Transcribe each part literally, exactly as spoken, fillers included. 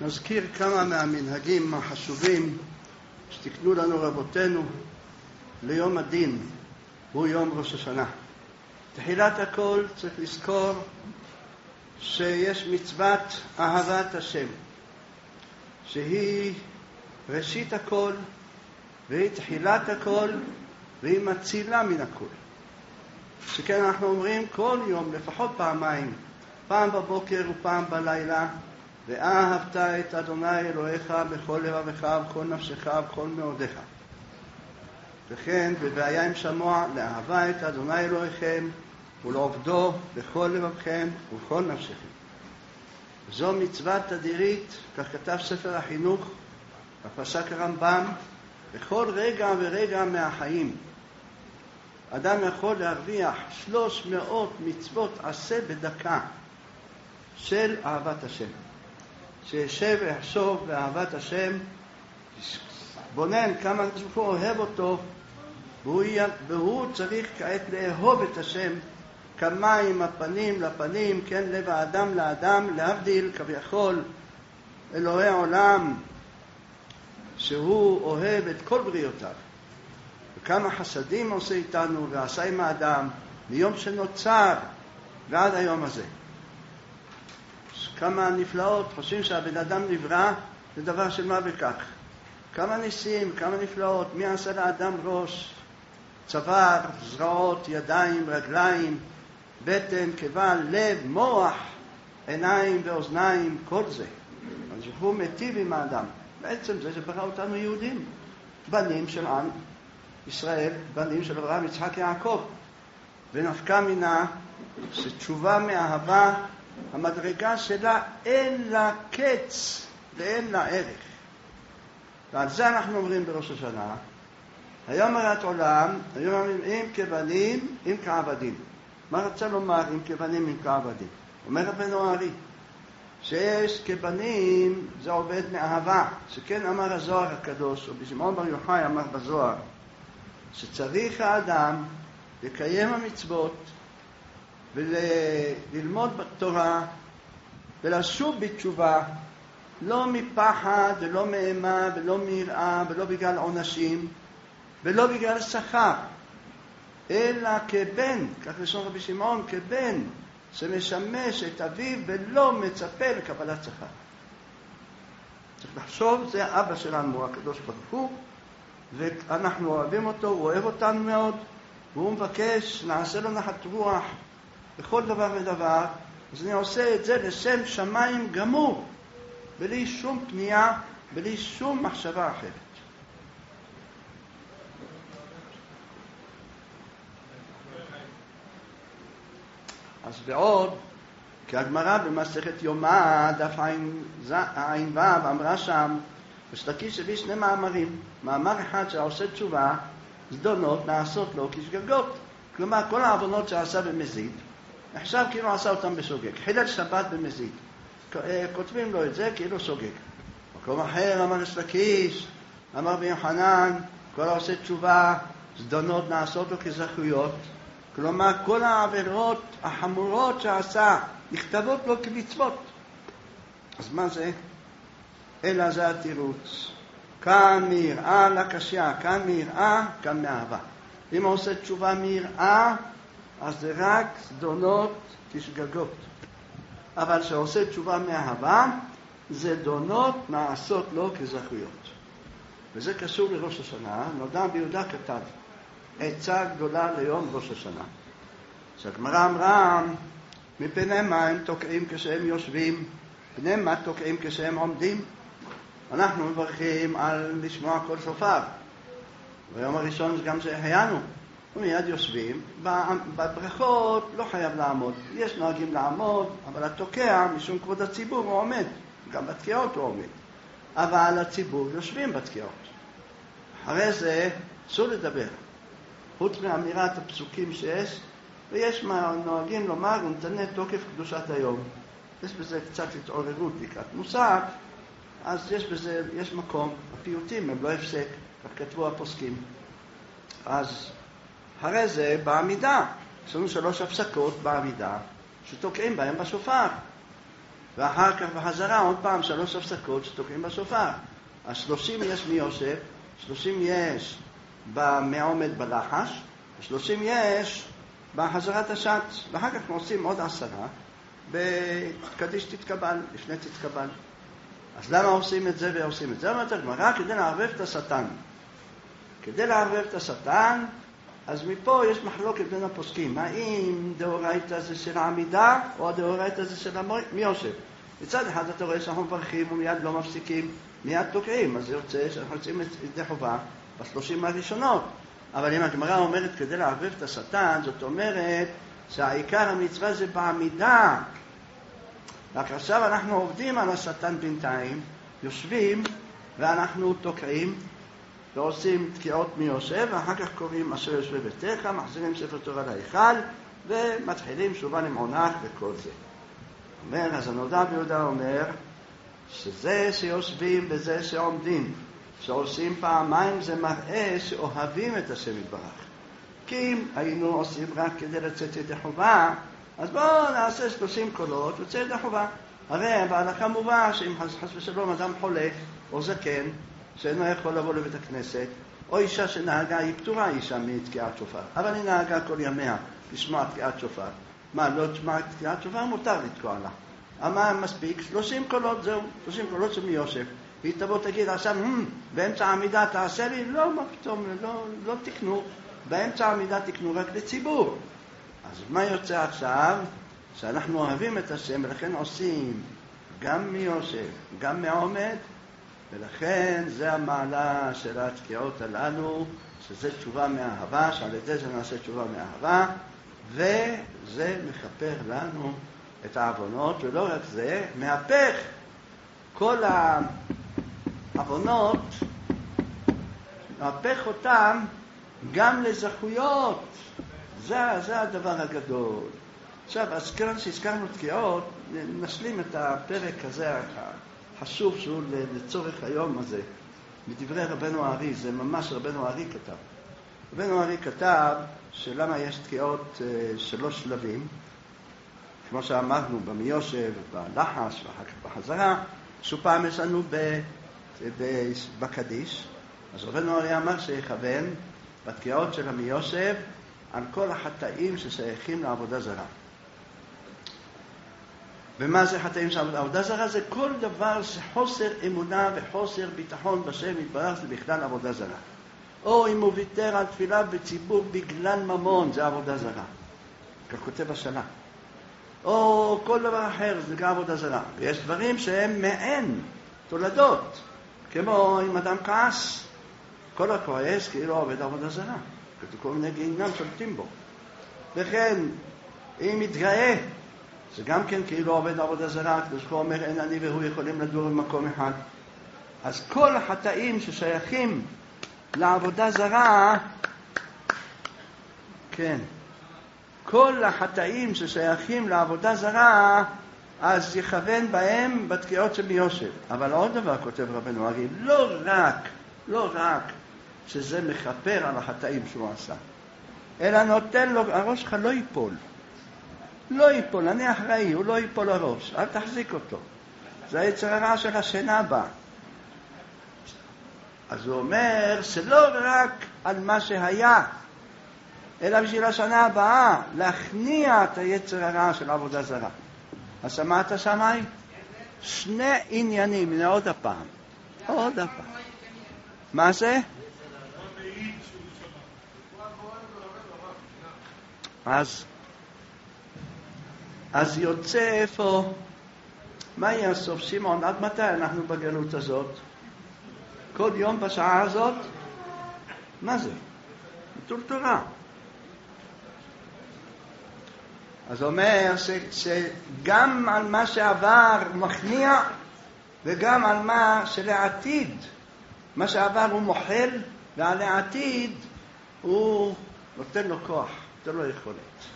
נזכיר כמה מהמנהגים החשובים שתקנו לנו רבותינו ליום הדין, הוא יום ראש השנה. תחילת הכל צריך לזכור שיש מצוות אהבת השם, שהיא ראשית הכל, והיא תחילת הכל, והיא מצילה מן הכל. שכן אנחנו אומרים כל יום, לפחות פעמיים, פעם בבוקר ופעם בלילה, ואהבת את אדוני אלוהיך בכל לבבך ובכל נפשך ובכל מאודיך. וכן בבעיה עם שמוע, לאהבה את אדוני אלוהיכם ולעובדו בכל לבבכם ובכל נפשכם. זו מצווה תדירית, כך כתב ספר החינוך, בפסק הרמב"ם, בכל רגע ורגע מהחיים. אדם יכול להרוויח שלוש מאות מצוות עשה בדקה של אהבת השם. שישב ויחשוב באהבת השם, בונן כמה הוא אוהב אותו, והוא, והוא צריך כעת לאהוב את השם כמים הפנים לפנים, כן, לב האדם לאדם, להבדיל כביכול אלוהי העולם, שהוא אוהב את כל בריאותיו. וכמה חסדים עושה איתנו ועשה עם האדם מיום שנוצר ועד היום הזה. כמה נפלאות, חושבים שהבן אדם נברא, זה דבר של מה וכך. כמה ניסים, כמה נפלאות, מי עשה לאדם ראש, צוואר, זרעות, ידיים, רגליים, בטן, קיבה, לב, מוח, עיניים ואוזניים, כל זה. אז הוא מיטיב עם האדם. בעצם זה שברא אותנו יהודים, בנים של עם ישראל, בנים של אברהם, יצחק, יעקב. ונפקא מינה שתשובה מאהבה, המדרגה שלה אין לה קץ ואין לה ערך. ועל זה אנחנו אומרים בראש השנה, היום הרת עולם, היום אומרים אם כבנים, אם כעבדים. מה רצה לומר אם כבנים, אם כעבדים? אומר רבנו הארי, שיש כבנים זה עובד מאהבה, שכן אמר הזוהר הקדוש, או בשמעון בר יוחאי אמר בזוהר, שצריך האדם לקיים המצוות, וללמוד בתורה, ולשוב בתשובה, לא מפחד ולא מאימה ולא מיראה ולא בגלל עונשים ולא בגלל שכר, אלא כבן, כך לשון רבי שמעון, כבן שמשמש את אביו ולא מצפה לקבלת שכר. צריך לחשוב, זה אבא שלנו, הקדוש ברוך הוא, ואנחנו אוהבים אותו, הוא אוהב אותנו מאוד, והוא מבקש, נעשה לו נחת רוח בכל דבר ודבר, אז אני עושה את זה לשם שמיים גמור, בלי שום פנייה, בלי שום מחשבה אחרת. אז בעוד, כי הגמרא במסכת יומא, דף עין ו' אמרה שם, ושתקיש הביא שני מאמרים. מאמר אחד שעושה תשובה, זדונות נעשות לו כשגגות. כלומר, כל העוונות שעשה במזיד, נחשב כאילו עשה אותם בשוגג. חילל שבת במזיד. כותבים לו את זה כאילו שוגג. מקום אחר אמר שתקיש, אמר ביוחנן, כל העושה תשובה, זדונות נעשות לו כזכויות. כלומר, כל העבירות החמורות שעשה, נכתבות לו כמצוות. אז מה זה? אלא זה התירוץ. כאן מיראה לקשיה, כאן מיראה, כאן מאהבה. אם הוא עושה תשובה מיראה, אז זה רק זדונות כשגגות. אבל שעושה תשובה מאהבה, זה דונות נעשות לו כזכויות. וזה קשור לראש השנה. נודע ביהודה כתב, עצה גדולה ליום ראש השנה. שהגמרא אמרה, מפני מה הם תוקעים כשהם יושבים, פני מה תוקעים כשהם עומדים. אנחנו מברכים על לשמוע כל שופר. ביום הראשון גם זה החיינו. ומיד יושבים. בברכות לא חייב לעמוד. יש נוהגים לעמוד, אבל התוקע, משום כבוד הציבור, הוא עומד. גם בתקיעות הוא עומד. אבל הציבור יושבים בתקיעות. אחרי זה, אסור לדבר. חוץ מאמירת הפסוקים שיש, ויש מה נוהגים לומר, ונתנה תוקף קדושת היום. יש בזה קצת התעוררות לקראת מוסף, אז יש בזה, יש מקום. הפיוטים הם לא הפסק, כך כתבו הפוסקים. אז אחרי זה בעמידה, יש לנו שלוש הפסקות בעמידה, שתוקעים בהם בשופר. ואחר כך בחזרה עוד פעם שלוש הפסקות שתוקעים בשופר. אז שלושים יש מיושב, שלושים יש במעומד בלחש, שלושים יש בחזרת השץ, ואחר כך עושים עוד עשרה בקדיש תתקבל, לפני תתקבל. אז למה עושים את זה ועושים את זה? אומרת הגמרא, כדי לערבב את השטן. כדי לערבב את השטן, אז מפה יש מחלוקת בין הפוסקים. האם דאורייתא זה של העמידה, או הדאורייתא זה של מיושב? מצד אחד אתה רואה שאנחנו מברכים ומיד לא מפסיקים, מיד תוקעים, אז זה יוצא שאנחנו יוצאים ידי חובה בשלושים הראשונות. אבל אם הגמרא אומרת כדי לערבב את השטן, זאת אומרת שהעיקר המצווה זה בעמידה. רק עכשיו אנחנו עובדים על השטן בינתיים, יושבים ואנחנו תוקעים ועושים תקיעות מיושב, ואחר כך קוראים אשר יושבי ביתך, מחזירים ספר תורה להיכל ומתחילים שובה למעונך וכל זה. אומר, אז הנודע ביהודה אומר שזה שיושבים בזה שעומדים, שעושים פעמיים, זה מראה שאוהבים את השם יתברך. כי אם היינו עושים רק כדי לצאת ידי חובה, אז בואו נעשה שלושים קולות וצא ידי חובה. הרי בהלכה מובא שאם חס ושלום אדם חולה או זקן שאינו יכול לבוא לבית הכנסת, או אישה שנהגה, היא פטורה אישה מתקיעת שופר, אבל היא נהגה כל ימיה לשמוע תקיעת שופר. מה, לא תשמע תקיעת שופר? מותר לתקוע לה. אבל מספיק, שלושים קולות, זהו, שלושים קולות של מיושב. והיא תבוא תגיד עכשיו, באמצע העמידה תעשה לי? לא, מה פתאום, לא, לא תקנו. באמצע העמידה תקנו רק לציבור. אז מה יוצא עכשיו? שאנחנו אוהבים את השם, ולכן עושים גם מיושב, גם מעומד, ולכן זה המעלה של התקיעות הללו, שזה תשובה מאהבה, שעל ידי זה נעשה תשובה מאהבה, וזה מכפר לנו את העוונות, ולא רק זה, מהפך כל העוונות, מהפך אותם גם לזכויות. זה, זה הדבר הגדול. עכשיו, אז כיוון שהזכרנו תקיעות, נשלים את הפרק הזה החשוב שהוא לצורך היום הזה, מדברי רבנו הארי, זה ממש רבנו הארי כתב. רבנו הארי כתב שלמה יש תקיעות שלוש שלבים, כמו שאמרנו, במיושב, בלחש, ואחר כך בחזרה, שופעם יש לנו בקדיש. אז רבנו הארי אמר שיכוון בתקיעות של המיושב על כל החטאים ששייכים לעבודה זרה. ומה זה חטאים של עבודה זרה? זה כל דבר שחוסר אמונה וחוסר ביטחון בשם יתברך, זה בכלל עבודה זרה. או אם הוא ויתר על תפילה בציבור בגלל ממון, זה עבודה זרה. כך כותב השנה. או כל דבר אחר, זה גם עבודה זרה. ויש דברים שהם מעין תולדות, כמו אם אדם כעס, כל הכועס כאילו עובד עבודה זרה. כתוב כל מיני גיהינם שולטים בו. וכן, אם מתגאה, זה גם כן כאילו עובד עבודה זרה, הקדוש ברוך הוא אומר אין אני והוא יכולים לדור במקום אחד. אז כל החטאים ששייכים לעבודה זרה, כן, כל החטאים ששייכים לעבודה זרה, אז יכוון בהם בתקיעות של מיושב. אבל עוד דבר כותב רבנו הארי, לא רק, לא רק שזה מכפר על החטאים שהוא עשה, אלא נותן לו, הראש שלך לא ייפול. לא ייפול, אני אחראי, הוא לא ייפול הראש, אל תחזיק אותו. זה היצר הרע של השינה הבאה. אז הוא אומר שלא רק על מה שהיה, אלא בשביל השנה הבאה, להכניע את היצר הרע של עבודה זרה. אז שמעת שמי? שני עניינים, הנה עוד הפעם. עוד הפעם. מה זה? אז, אז יוצא איפה, מה יהיה הסוף? שמעון, עד מתי אנחנו בגלות הזאת? כל יום בשעה הזאת? מה זה? ביטול תורה. אז אומר ש, שגם על מה שעבר הוא מכניע, וגם על מה שלעתיד, מה שעבר הוא מוחל, ועל העתיד הוא נותן לו כוח, נותן לו יכולת.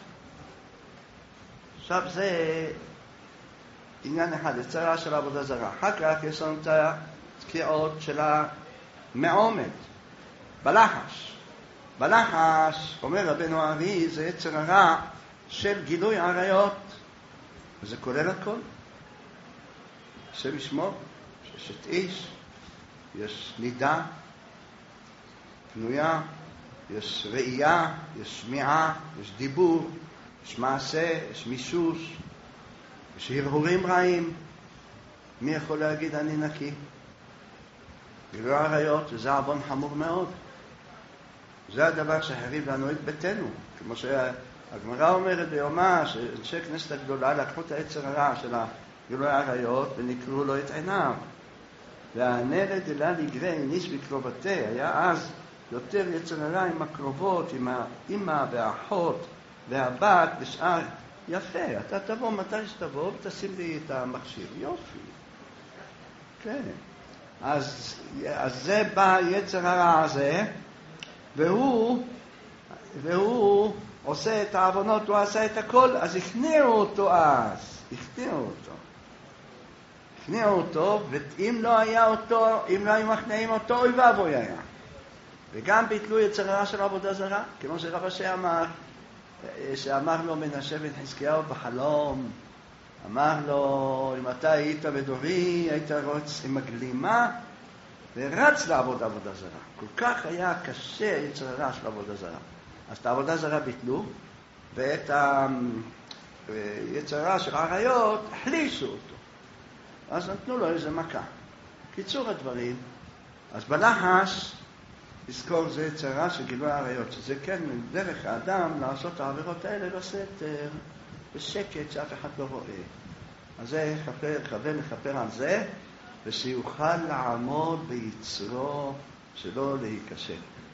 עכשיו זה עניין אחד, יצרה של עבודה זרה. אחר כך יש לנו את התקיעות של המעומד, בלחש. בלחש, אומר רבנו הארי, זה יצר הרע של גילוי עריות, וזה כולל הכל. השם ישמור, יש את איש, יש נידה, פנויה, יש ראייה, יש שמיעה, יש דיבור, יש מעשה, יש מישוש, יש הרהורים רעים. מי יכול להגיד אני נקי? גילוי עריות, וזה עוון חמור מאוד. זה הדבר שהחריב לנו את ביתנו. כמו שהגמרא אומרת ביומה, שאנשי כנסת הגדולה לקחו את היצר הרע של גילוי עריות ונקראו לו את עיניו. והנרד אלה לגרי ניס בקרובתי, היה אז יותר יצר הרע עם הקרובות, עם האמא והאחות והבת ושאר. יפה, אתה תבוא מתי שתבוא ותשים לי את המכשיר. יופי. כן. אז, אז זה בא יצר הרע הזה, והוא, והוא עושה את העוונות, הוא עשה את הכל, אז הכניעו אותו אז. הכניעו אותו. הכניעו אותו, ואם לא היה אותו, אם לא היו מכניעים אותו, אוי ואבוי היה. וגם ביטלו יצר הרע של עבודה זרה, כמו שרב אשר אמר, שאמר לו מנשה בן חזקיהו בחלום, אמר לו, אם אתה היית בדורי, היית רוץ עם הגלימה, ורץ לעבוד עבודה זרה. כל כך היה קשה יצר הרע של עבודה זרה. אז את העבודה זרה ביטלו, ואת היצר הרע של עריות החלישו אותו. אז נתנו לו איזה מכה. קיצור הדברים, אז בלחש, לזכור זה יצר הרע של גילוי עריות, שזה כן דרך האדם לעשות העבירות האלה בסתר, בשקט שאף אחד לא רואה. אז זה חבר לחפר על זה, ושיוכל לעמוד ביצרו שלא להיקשר.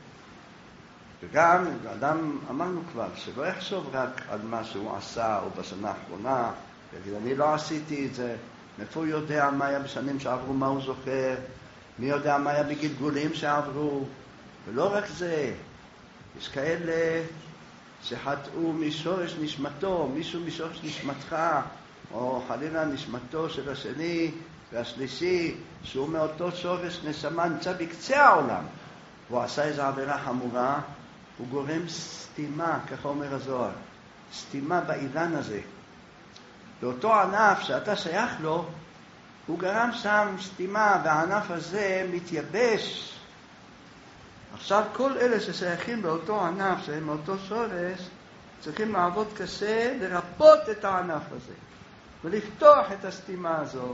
וגם אדם, אמרנו כבר, שלא יחשוב רק על מה שהוא עשה או בשנה האחרונה, יגיד, אני לא עשיתי את זה, מאיפה הוא יודע מה היה בשנים שעברו, מה הוא זוכר, מי יודע מה היה בגלגולים שעברו, ולא רק זה, יש כאלה שחטאו משורש נשמתו, מישהו משורש נשמתך, או חלילה נשמתו של השני והשלישי, שהוא מאותו שורש נשמה נמצא בקצה העולם, והוא עשה איזו עבירה חמורה, הוא גורם סתימה, ככה אומר הזוהר, סתימה באילן הזה. באותו ענף שאתה שייך לו, הוא גרם שם סתימה, והענף הזה מתייבש. עכשיו כל אלה ששייכים באותו ענף, שהם מאותו שורש, צריכים לעבוד קשה לרפות את הענף הזה, ולפתוח את הסתימה הזו.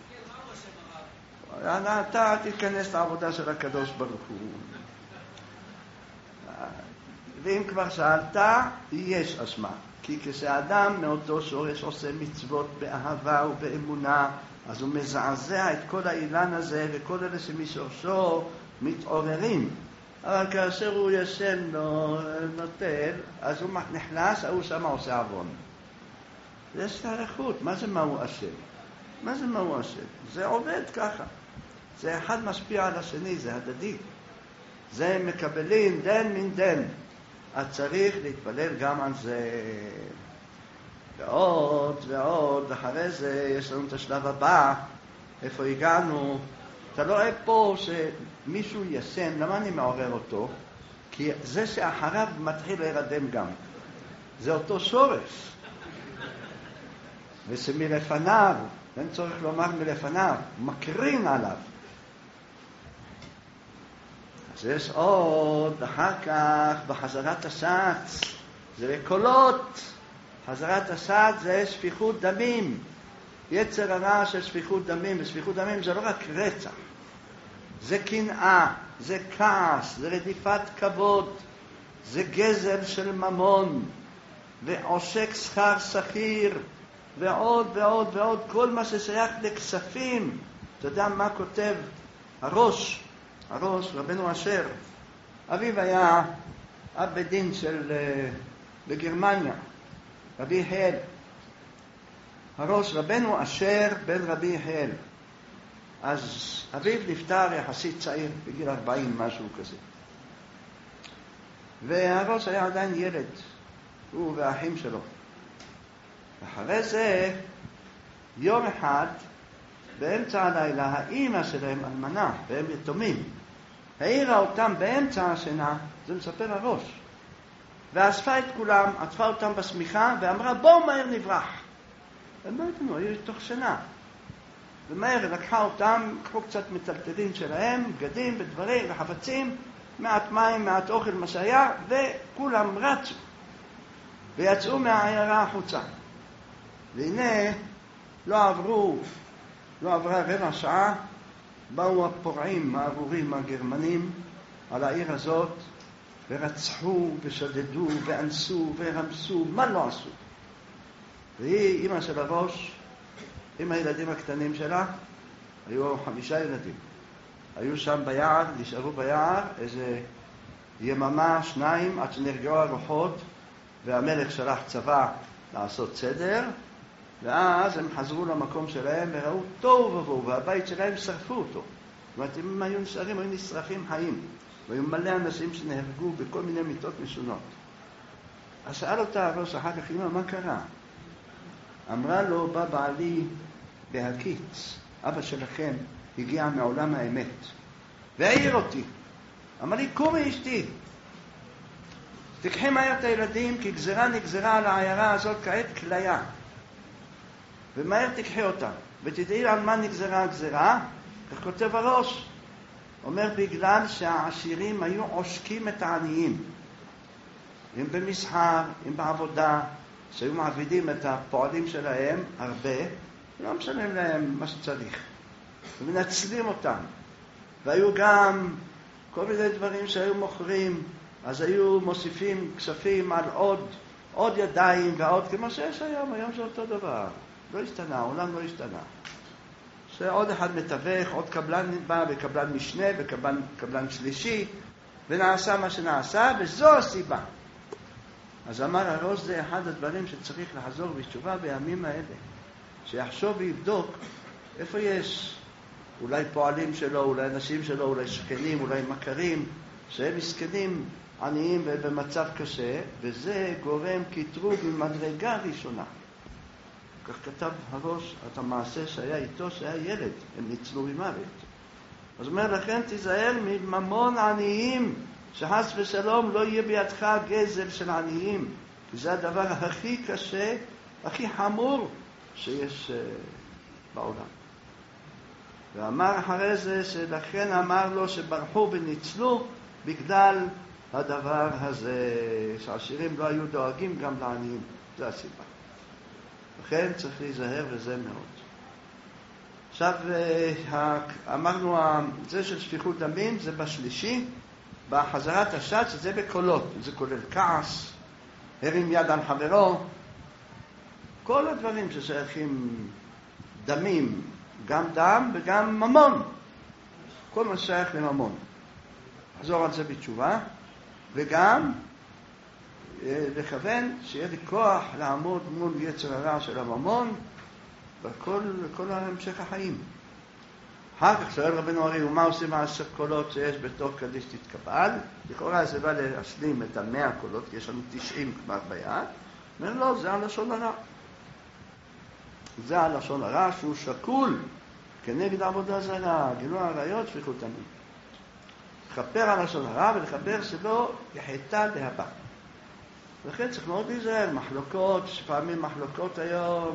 אתה תתכנס לעבודה של הקדוש ברוך הוא. ואם כבר שאלת, יש אשמה. כי כשאדם מאותו שורש עושה מצוות באהבה ובאמונה, אז הוא מזעזע את כל האילן הזה, וכל אלה שמשורשו מתעוררים. אבל כאשר הוא ישן נוטל, אז הוא נחלש, הוא שם עושה עוון. יש תאריכות. מה זה מה הוא אשם? מה זה מה הוא אשם? זה עובד ככה. זה אחד משפיע על השני, זה הדדי. זה מקבלים דן מן דן. אז צריך להתפלל גם על זה. ועוד ועוד, אחרי זה יש לנו את השלב הבא, איפה הגענו. אתה לא רואה פה שמישהו ישן, למה אני מעורר אותו? כי זה שאחריו מתחיל להירדם גם. זה אותו שורש. ושמלפניו, אין צורך לומר מלפניו, מקרין עליו. אז יש עוד, אחר כך, בחזרת השץ, זה קולות. חזרת השץ זה שפיכות דמים. יצר הרע של שפיכות דמים, ושפיכות דמים זה לא רק רצח. זה קנאה, זה כעס, זה רדיפת כבוד, זה גזל של ממון, ועושק שכר שכיר, ועוד ועוד ועוד, כל מה ששייך לכספים. אתה יודע מה כותב הראש? הראש, רבנו אשר, אביו היה אב בית דין של, בגרמניה, רבי יחיאל. הראש רבנו אשר בן רבי יחיאל. אז אביו נפטר יחסית צעיר, בגיל ארבעים, משהו כזה. והראש היה עדיין ילד, הוא והאחים שלו. ואחרי זה, יום אחד, באמצע הלילה, האמא שלהם אלמנה, והם יתומים, העירה אותם באמצע השינה, זה מספר הראש, ואספה את כולם, עטפה אותם בסמיכה, ואמרה בואו מהר נברח. הם לא יתנו, היו תוך שינה. ומהר לקחה אותם, קחו קצת מטלטלין שלהם, בגדים ודברים וחפצים, מעט מים, מעט אוכל, מה שהיה, וכולם רצו. ויצאו מהעיירה החוצה. והנה, לא עברו, לא עברה רבע שעה, באו הפורעים, הארורים, הגרמנים, על העיר הזאת, ורצחו ושדדו ואנסו ורמסו, מה לא עשו. והיא, אמא של הראש, עם הילדים הקטנים שלה, היו חמישה ילדים. היו שם ביער, נשארו ביער, איזה יממה, שניים, עד שנרגעו הרוחות, והמלך שלח צבא לעשות סדר, ואז הם חזרו למקום שלהם וראו טוב ובואו, והבית שלהם שרפו אותו. זאת אומרת, אם הם היו נשארים, היו נשרפים חיים, והיו מלא אנשים שנהרגו בכל מיני מיתות משונות. אז שאל אותה הראש אחר כך, אמא, מה קרה? אמרה לו, בא בעלי בהקיץ, אבא שלכם הגיע מעולם האמת, והעיר אותי. אמר לי, קומי אשתי, תקחי מהר את הילדים, כי גזרה נגזרה על העיירה הזאת כעת כליה. ומהר תקחי אותה, ותדעי על מה נגזרה הגזרה. כך כותב הראש, אומר בגלל שהעשירים היו עושקים את העניים. אם במסחר, אם בעבודה, שהיו מעבידים את הפועלים שלהם הרבה, לא משלמים להם מה שצריך. ומנצלים אותם. והיו גם כל מיני דברים שהיו מוכרים, אז היו מוסיפים כספים על עוד, עוד ידיים ועוד, כמו שיש היום, היום זה אותו דבר. לא השתנה, העולם לא השתנה. שעוד אחד מתווך, עוד קבלן בא, וקבלן משנה, וקבלן קבלן שלישי, ונעשה מה שנעשה, וזו הסיבה. אז אמר הראש, זה אחד הדברים שצריך לחזור בתשובה בימים האלה. שיחשוב ויבדוק איפה יש אולי פועלים שלו, אולי אנשים שלו, אולי שכנים, אולי מכרים, שהם מסכנים, עניים ובמצב קשה, וזה גורם כתרוג ממדרגה ראשונה. כך כתב הראש את המעשה שהיה איתו, שהיה ילד, הם ניצלו ממוות. אז אומר לכן, תיזהר מממון עניים, שחס ושלום לא יהיה בידך גזל של עניים, כי זה הדבר הכי קשה, הכי חמור שיש uh, בעולם. ואמר אחרי זה, שלכן אמר לו שברחו וניצלו בגלל הדבר הזה, שהעשירים לא היו דואגים גם לעניים. זה הסיבה. לכן צריך להיזהר, וזה מאוד. עכשיו, אמרנו, זה של שפיכות דמים, זה בשלישי, בחזרת השץ, זה בקולות. זה כולל כעס, הרים יד על חברו, כל הדברים ששייכים דמים, גם דם וגם ממון. כל מה שייך לממון. חזור על זה בתשובה, וגם לכוון שיהיה לי כוח לעמוד מול יצר הרע של הממון בכל כל המשך החיים. אחר כך שואל רבנו הרי, ומה עושים מעשר קולות שיש בתוך קדיש תתקבל? לכאורה זה בא להשלים את המאה קולות, כי יש לנו תשעים כבר ביד. אומר לא, זה הלשון הרע. זה הלשון הרע שהוא שקול כנגד עבודה זרה, גילוי עריות, שפיכות דמים. לכפר על לשון הרע ולכפר שלא יחטא להבא. לכן צריך מאוד להיזהר, מחלוקות, שפעמים מחלוקות היום,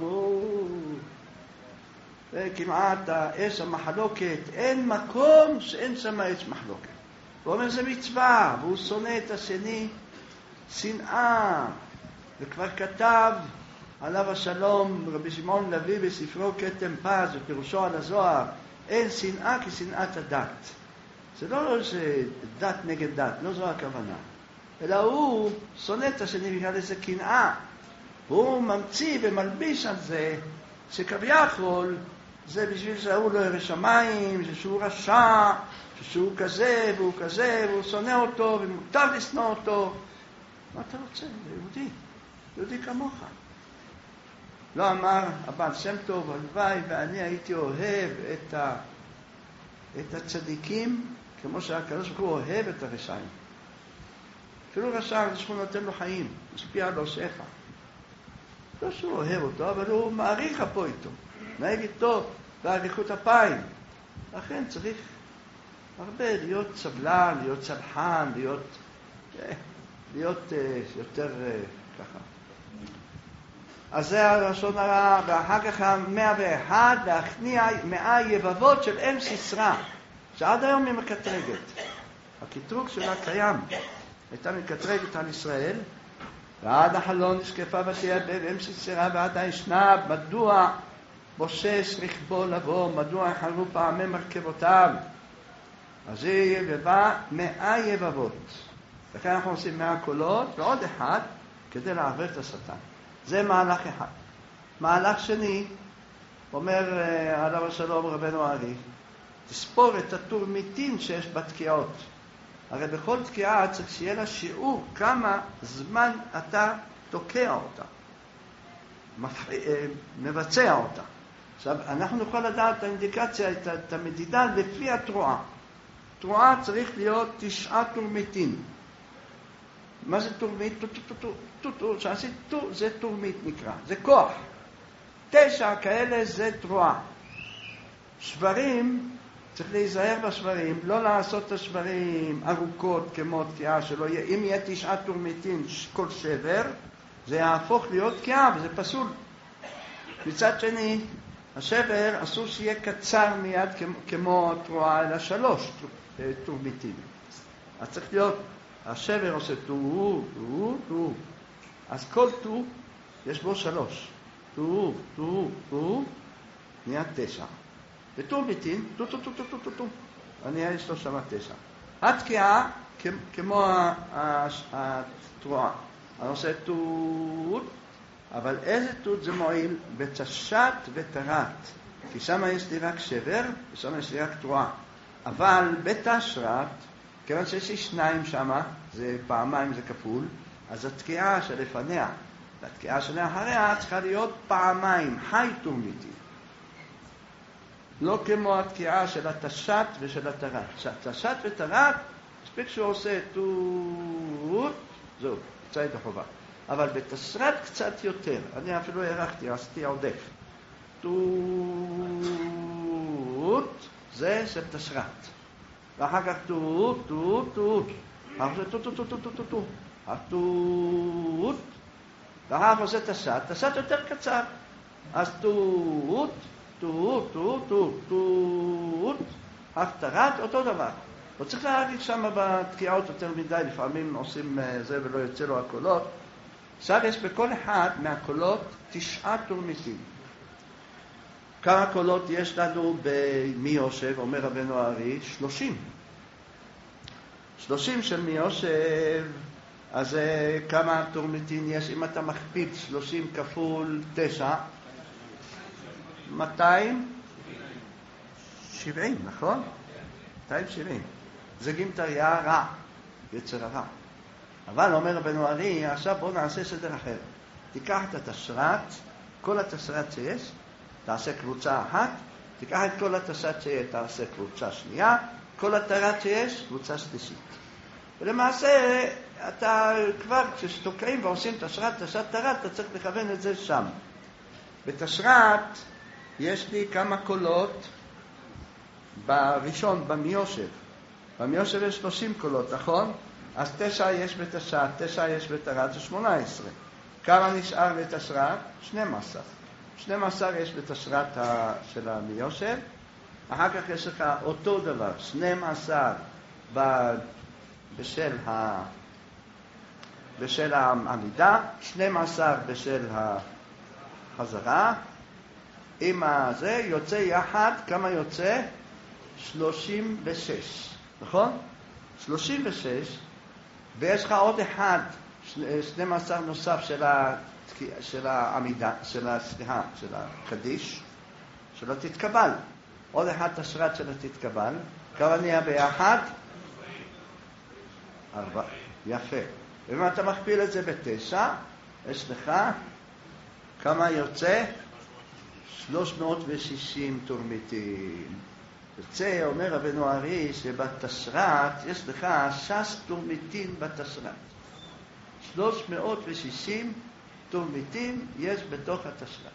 וכמעט האש המחלוקת, אין מקום שאין שם אש מחלוקת. הוא אומר זה מצווה, והוא שונא את השני שנאה, וכבר כתב עליו השלום רבי שמעון לוי בספרו כתם פז, ופירושו על הזוהר, אין שנאה כשנאת הדת. זה לא שדת נגד דת, לא זו הכוונה. אלא הוא שונא את השני בגלל איזה קנאה. הוא ממציא ומלביש על זה שכביכול זה בשביל שהוא לא ירא שמיים, שהוא רשע, שהוא כזה והוא כזה, והוא שונא אותו ומותר לשנוא אותו. מה אתה רוצה? זה יהודי, יהודי כמוך. לא אמר הבעל שם טוב, הלוואי ואני הייתי אוהב את, ה... את הצדיקים כמו שהקדוש ברוך הוא אוהב את הרשעים. אפילו רשע, זה שהוא נותן לו חיים, משפיע על עושך. לא שהוא אוהב אותו, אבל הוא מעריך פה איתו, נהג איתו באריכות אפיים. לכן צריך הרבה להיות סבלן, להיות סלחן, להיות, להיות יותר ככה. אז זה הלשון הרע, ואחר כך המאה ואחד, להכניע מאה יבבות של אם סיסרא, שעד היום היא מקטרגת. הקטרוג שלה קיים. הייתה מקטרגת על ישראל, ועד החלון נשקפה ותהיה באם סיסרא ועד הישנה, מדוע בושש רכבו לבוא, מדוע יחלו פעמי מרכבותיו. אז היא יבבה מאה יבבות. לכן אנחנו עושים מאה קולות ועוד אחד כדי לערבב את השטן. זה מהלך אחד. מהלך שני, אומר עליו השלום רבנו הארי, תספור את התורמיתים שיש בתקיעות. הרי בכל תקיעה צריך שיהיה לה שיעור כמה זמן אתה תוקע אותה, מבצע אותה. עכשיו, אנחנו נוכל לדעת את האינדיקציה, את המדידה לפי התרועה. תרועה צריך להיות תשעה תורמיתים. מה זה תורמית? טו, שעשית טו, זה תורמית נקרא, זה כוח. תשע כאלה זה תרועה. שברים, צריך להיזהר בשברים, לא לעשות את השברים ארוכות כמו תקיעה, שלא יהיה, אם יהיה תשעה תורמיתים כל שבר, זה יהפוך להיות תקיעה וזה פסול. מצד שני, השבר אסור שיהיה קצר מיד כמו תרועה, אלא שלוש תורמיתים. אז צריך להיות, השבר עושה טו, טו, טו. אז כל טו יש בו שלוש. טו, טו, טו, נהיה תשע. ותורמיתים, טו, טו, טו, טו, טו, טו, טו. אני יש לו שמה תשע. התקיעה כמו התרועה. אני עושה טו, אבל איזה טות זה מועיל? בתשת ותרת. כי שם יש לי רק שבר, ושם יש לי רק תרועה. אבל בתשרת, כיוון שיש לי שניים שם, זה פעמיים, זה כפול, אז התקיעה שלפניה, והתקיעה שלאחריה צריכה להיות פעמיים, חי תורמיתי. לא כמו התקיעה של התשת ושל התרת. תשת ותרת, מספיק שהוא עושה טות, זהו, יצא את החובה. אבל בתשרת קצת יותר, אני אפילו הערכתי, עשיתי עודף. טות, זה של תשרת. ואחר כך טות, טות, טות. אחר כך טות, טות, טות, טות, טות, טות. טות. ואחר כך עושה תשת, תשת יותר קצר. אז טות, טות, טות, טות, טות. הפטרת, אותו דבר. לא צריך להגיד שם בתקיעות יותר מדי, לפעמים עושים זה ולא יוצא לו הקולות. עכשיו יש בכל אחד מהקולות תשעה תורמיתים. כמה קולות יש לנו במי יושב, אומר רבנו הארי? שלושים. שלושים של מי יושב, אז כמה תורמיתים יש? אם אתה מכפיל שלושים כפול תשע, מאתיים שבעים, נכון? מאתיים שבעים. זה גימטריה רע, יצר הרע. אבל אומר רבנו הארי, עכשיו בואו נעשה סדר אחר. תיקח את התשרת, כל התשרת שיש, תעשה קבוצה אחת, תיקח את כל התשרת שיש, תעשה קבוצה שנייה, כל התרת שיש, קבוצה שלישית. ולמעשה, אתה כבר, כשתוקעים ועושים תשרת, תשרת, תרת, אתה צריך לכוון את זה שם. בתשרת, יש לי כמה קולות בראשון, במיושב. במיושב יש שלושים קולות, נכון? אז תשע יש בתשעת, תשע יש בתרת, זה שמונה עשרה. כמה נשאר בתשרת? שנים עשר. שנים עשר יש בתשרת של המיושב. אחר כך יש לך אותו דבר, שנים עשר בשל, ה... בשל העמידה, שנים עשר בשל החזרה. עם הזה יוצא יחד, כמה יוצא? שלושים ושש, נכון? שלושים ושש. ויש לך עוד אחד, שנים עשר נוסף של, ה, של העמידה, של, ה, סליחה, של הקדיש, שלא תתקבל. עוד אחד תשרת שלא תתקבל. כמה נהיה ביחד? ארבע. יפה. ואם אתה מכפיל את זה בתשע, יש לך כמה יוצא? שלוש מאות ושישים תורמיתים. יוצא, אומר רבנו הארי, שבתשרת יש לך שש תורמיתים בתשרת. שלוש מאות ושישים תורמיתים יש בתוך התשרת.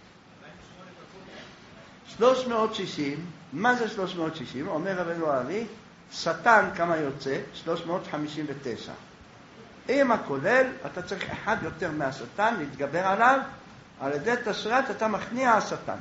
שלוש מאות ושישים, מה זה שלוש מאות ושישים? אומר רבנו הארי, שטן כמה יוצא? שלוש מאות חמישים ותשע. עם הכולל, אתה צריך אחד יותר מהשטן להתגבר עליו, על ידי תשרת אתה מכניע השטן.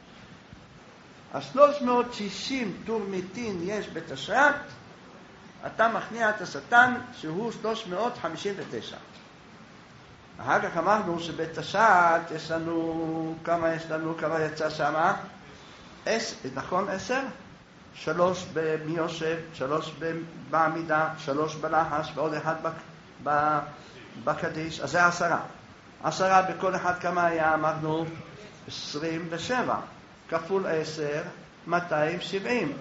ה-שלוש מאות ושישים טור מתין יש בתשרת, אתה מכניע את השטן שהוא שלוש מאות חמישים ותשע. אחר כך אמרנו שבתשעת יש לנו, כמה יש לנו, כמה יצא שמה? עשר, נכון עשר? שלוש ביושב, שלוש בעמידה, שלוש בלחש ועוד אחד בקדיש, אז זה עשרה. עשרה בכל אחד כמה היה? אמרנו עשרים ושבע. כפול עשר, מאתיים ושבעים.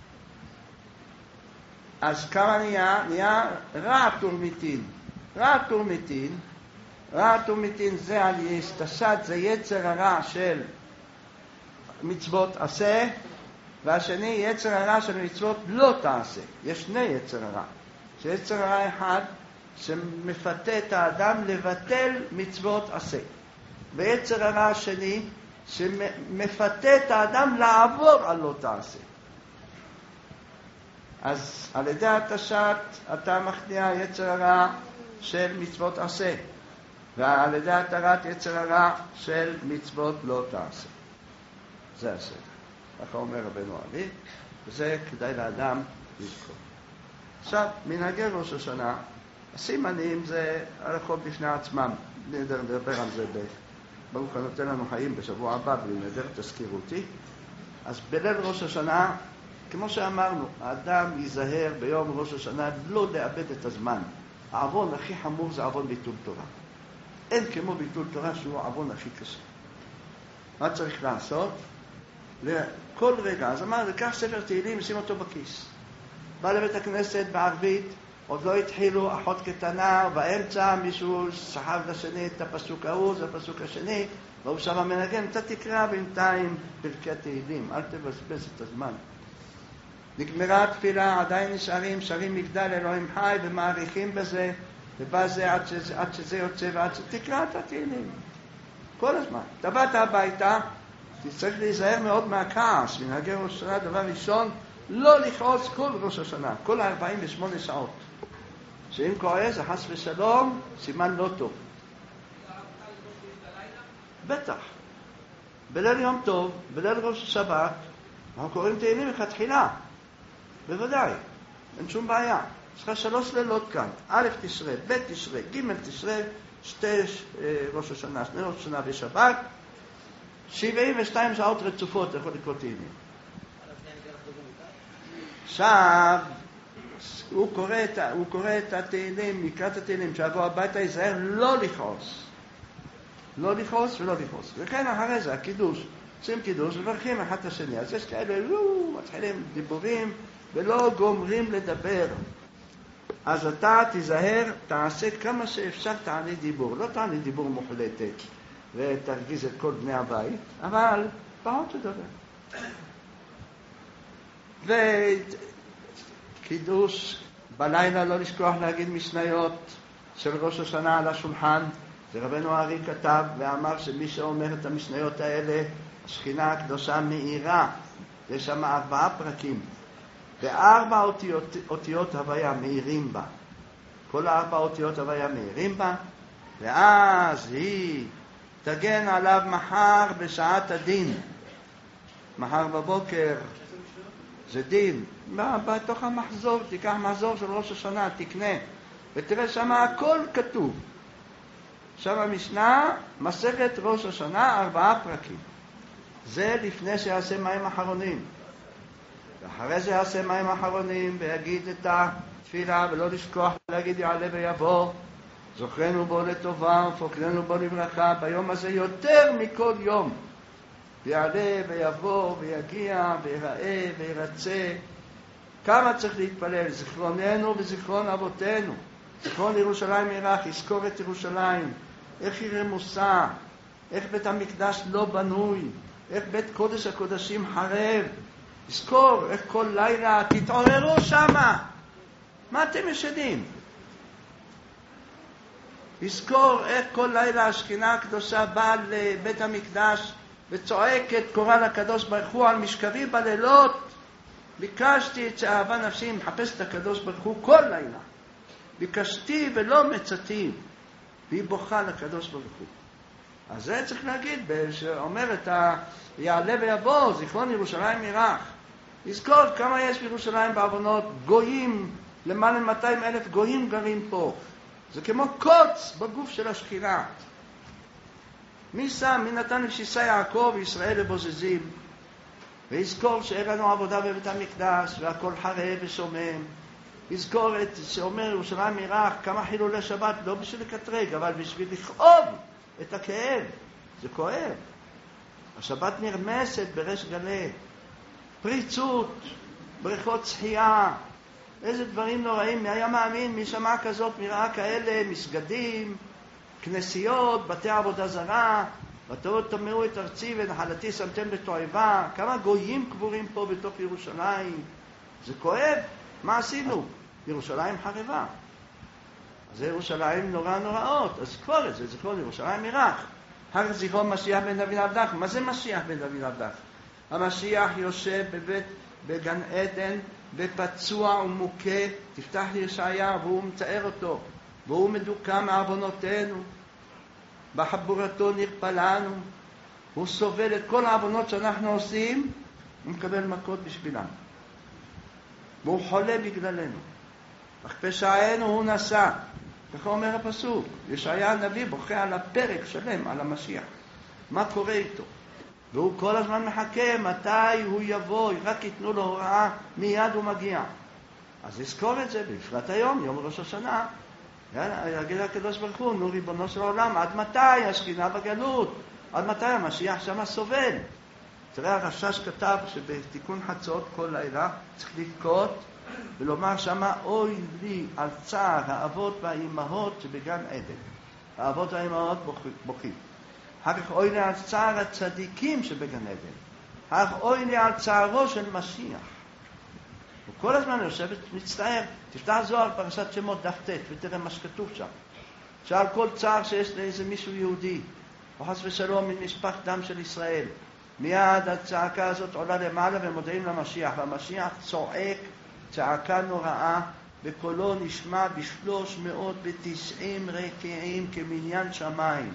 אז כמה נהיה? נהיה רע תורמיתין. רע תורמיתין. רע תורמיתין זה על יסתשת, זה יצר הרע של מצוות עשה, והשני יצר הרע של מצוות לא תעשה. יש שני יצר הרע. שיצר הרע אחד שמפתה את האדם לבטל מצוות עשה. ויצר הרע השני שמפתה את האדם לעבור על לא תעשה. אז על ידי התשת אתה מכניע יצר הרע של מצוות עשה, ועל ידי התרת יצר הרע של מצוות לא תעשה. זה הסדר. ככה אומר רבנו אבי, וזה כדאי לאדם לזכור. עכשיו, מנהגי ראש השנה, הסימנים זה הרחוב בפני עצמם. נדבר, נדבר על זה ברוך הנותן לנו חיים בשבוע הבא, בלי נדר, תזכירו אותי. אז בליל ראש השנה, כמו שאמרנו, האדם ייזהר ביום ראש השנה לא לאבד את הזמן. העוון הכי חמור זה עוון ביטול תורה. אין כמו ביטול תורה שהוא העוון הכי קשה. מה צריך לעשות? לכל רגע, אז אמר, לקח ספר תהילים, שים אותו בכיס. בא לבית הכנסת בערבית, עוד לא התחילו, אחות קטנה, באמצע מישהו סחב לשני את הפסוק ההוא, זה הפסוק השני, והוא שם מנגן, אתה תקרא בינתיים פרקי תהילים, אל תבזבז את הזמן. נגמרה התפילה, עדיין נשארים, שרים מגדל אלוהים חי, ומעריכים בזה, ובא זה עד שזה, עד שזה יוצא, ועד שתקרא את התהילים. כל הזמן. תבאת הביתה, תצטרך להיזהר מאוד מהכעס, מנהגי ראש השנה, דבר ראשון, לא לכעוס כל ראש השנה, כל ארבעים ושמונה שעות. שאם כועס, חס ושלום, סימן לא טוב. בטח. בליל יום טוב, בליל ראש השבת, אנחנו קוראים תהילים לכתחילה. בוודאי. אין שום בעיה. יש לך שלוש לילות כאן. א' תשרה, ב' תשרה, ג' תשרה, שתי ראש השנה, שני ראש השנה בשבת. שבעים ושתיים שעות רצופות יכול לקרוא תהילים. עכשיו, הוא קורא את, הוא קורא את התהילים, מקראת התהילים, שיבוא הביתה ייזהר לא לכעוס. לא לכעוס ולא לכעוס. וכן אחרי זה, הקידוש. עושים קידוש וברכים אחד את השני. אז יש כאלה, לא, מתחילים דיבורים ולא גומרים לדבר. אז אתה תיזהר, תעשה כמה שאפשר תעני דיבור. לא תעני דיבור מוחלטת ותרגיז את כל בני הבית, אבל פחות תדבר. וקידוש בלילה לא לשכוח להגיד משניות של ראש השנה על השולחן. זה רבנו הארי כתב ואמר שמי שאומר את המשניות האלה, השכינה הקדושה מאירה. יש שם ארבעה פרקים וארבע אותיות, אותיות הוויה מאירים בה. כל הארבע אותיות הוויה מאירים בה, ואז היא תגן עליו מחר בשעת הדין. מחר בבוקר זה דין. בתוך המחזור, תיקח מחזור של ראש השנה, תקנה, ותראה שם הכל כתוב. שם המשנה, מסכת ראש השנה, ארבעה פרקים. זה לפני שיעשה מים אחרונים. ואחרי זה יעשה מים אחרונים ויגיד את התפילה, ולא לשכוח להגיד יעלה ויבוא, זוכרנו בו לטובה ופוקדנו בו לברכה, ביום הזה יותר מכל יום. ויעלה ויבוא ויגיע ויראה וירצה. כמה צריך להתפלל? זכרוננו וזכרון אבותינו. זכרון ירושלים ירח, יזכור את ירושלים. איך היא רמוסה, איך בית המקדש לא בנוי, איך בית קודש הקודשים חרב. יזכור איך כל לילה תתעוררו שמה. מה אתם ישנים? יזכור איך כל לילה השכינה הקדושה באה לבית המקדש וצועקת, קורא לקדוש ברוך הוא על משכבי בלילות. ביקשתי את שאהבה נפשי, מחפש את הקדוש ברוך הוא כל לילה. ביקשתי ולא מצאתי. והיא בוכה לקדוש ברוך הוא. אז זה צריך להגיד, שאומר את ה... יעלה ויבוא, זיכרון ירושלים ירח. לזכור כמה יש בירושלים בעוונות, גויים, למעלה מאתיים אלף גויים גרים פה. זה כמו קוץ בגוף של השכינה. מי שם, מי נתן לבסיסי יעקב וישראל לבוזזים? ויזכור שאין לנו עבודה בבית המקדש, והכל חרב ושומם. יזכור את שאומר ירושלים ירח, כמה חילולי שבת, לא בשביל לקטרג, אבל בשביל לכאוב את הכאב. זה כואב. השבת נרמסת ברש גלי. פריצות, בריכות שחייה, איזה דברים נוראים. מי היה מאמין, מי שמע כזאת, מי ראה כאלה, מסגדים, כנסיות, בתי עבודה זרה, ותראו תטמאו את ארצי ונחלתי שמתם בתועבה. כמה גויים קבורים פה בתוך ירושלים. זה כואב. מה עשינו? ירושלים חרבה. אז זה ירושלים נורא נוראות. אז זכור את זה, זכור ירושלים ירח. אחר כך זכרון משיח בן דוד עבדך. מה זה משיח בן דוד עבדך? המשיח יושב בבית, בגן עדן, בפצוע ומוכה. תפתח לישעיה והוא מתאר אותו. והוא מדוכא מעוונותינו. בחבורתו נרפלנו. הוא סובל את כל העוונות שאנחנו עושים, הוא מקבל מכות בשבילם. והוא חולה בגללנו. אך פשענו הוא נשא. ככה אומר הפסוק. ישעיה הנביא בוכה על הפרק שלם, על המשיח. מה קורה איתו? והוא כל הזמן מחכה מתי הוא יבוא, רק ייתנו לו הוראה, מיד הוא מגיע. אז לזכור את זה, בפרט היום, יום ראש השנה. יגיד הקדוש ברוך הוא, נו ריבונו של העולם, עד מתי השכינה בגלות? עד מתי המשיח שם סובל? תראה, הרשש כתב שבתיקון חצות כל לילה צריך לבכות ולומר שמה, אוי לי על צער האבות והאימהות שבגן עדן. האבות והאימהות בוכים. אחר כך אוי לי על צער הצדיקים שבגן עדן. אחר כך אוי לי על צערו של משיח. הוא כל הזמן יושב ומצטער. תפתח זוהר פרשת שמות דף ט' ותראה מה שכתוב שם. שעל כל צער שיש לאיזה מישהו יהודי, או חס ושלום מן משפח דם של ישראל, מיד הצעקה הזאת עולה למעלה ומודעים למשיח. והמשיח צועק צעקה נוראה, וקולו נשמע בשלוש מאות ותשעים רקיעים כמניין שמיים.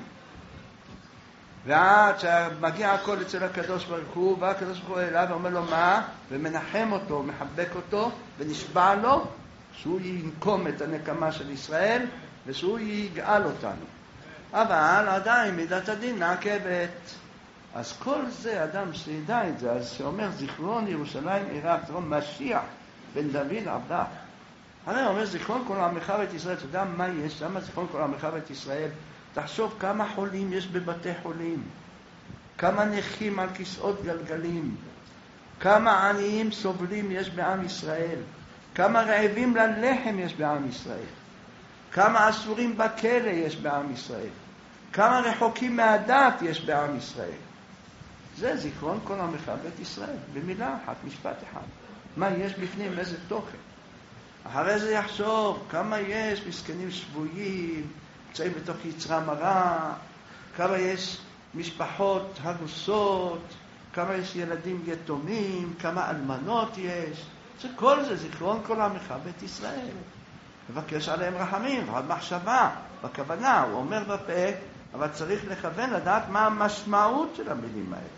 ועד שמגיע הכל אצל הקדוש ברוך הוא, בא הקדוש ברוך הוא אליו ואומר לו מה? ומנחם אותו, מחבק אותו, ונשבע לו שהוא ינקום את הנקמה של ישראל, ושהוא יגאל אותנו. אבל עדיין מידת הדין נעכבת. אז כל זה, אדם שידע את זה, אז שאומר זיכרון ירושלים ירח, זיכרון משיח בן דוד עבדך. הרי אומר זיכרון כל עמך ואת ישראל, אתה יודע מה יש? למה זיכרון כל עמך ואת ישראל? תחשוב כמה חולים יש בבתי חולים, כמה נכים על כיסאות גלגלים, כמה עניים סובלים יש בעם ישראל, כמה רעבים ללחם יש בעם ישראל, כמה אסורים בכלא יש בעם ישראל, כמה רחוקים מהדת יש בעם ישראל. זה זיכרון כל עמך בית ישראל, במילה אחת, משפט אחד. מה יש בפנים, איזה תוכן. אחרי זה יחשוב כמה יש מסכנים שבויים, נמצאים בתוך יצרה מרה, כמה יש משפחות הרוסות, כמה יש ילדים יתומים, כמה אלמנות יש. זה כל זה זיכרון כל עמך בית ישראל. מבקש עליהם רחמים, ועד מחשבה, בכוונה, הוא אומר בפה, אבל צריך לכוון לדעת מה המשמעות של המילים האלה.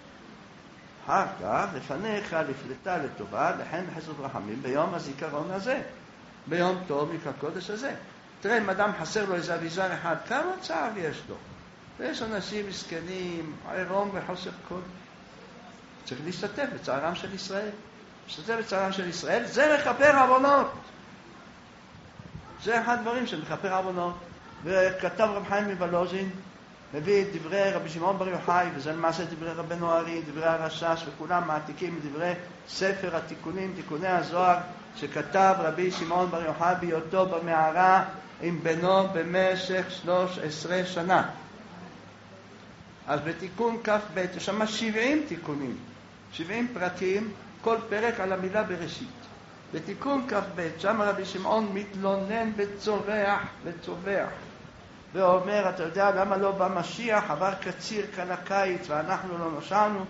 אחר כך, לפניך לפלטה לטובה, לכן בחסד רחמים, ביום הזיכרון הזה, ביום טוב מקודש הזה. תראה, אם אדם חסר לו איזה אביזר אחד, כמה צער יש לו? ויש אנשים מסכנים, עירום וחוסר כל. צריך להשתתף בצערם של ישראל. להשתתף בצערם של ישראל, זה מכפר עוונות. זה אחד הדברים שמכפר עוונות. וכתב רב חיים מבלוז'ין, מביא את דברי רבי שמעון בר יוחאי, וזה למעשה דברי רבנו ארי, דברי הרשש, וכולם מעתיקים מדברי ספר התיקונים, תיקוני הזוהר, שכתב רבי שמעון בר יוחאי בהיותו במערה עם בנו במשך שלוש עשרה שנה. אז בתיקון כף בית, יש שם שבעים תיקונים, שבעים פרקים, כל פרק על המילה בראשית. בתיקון כף בית, שם רבי שמעון מתלונן בצורח וצובח. ואומר, אתה יודע למה לא בא משיח, עבר קציר כאן הקיץ ואנחנו לא נושענו?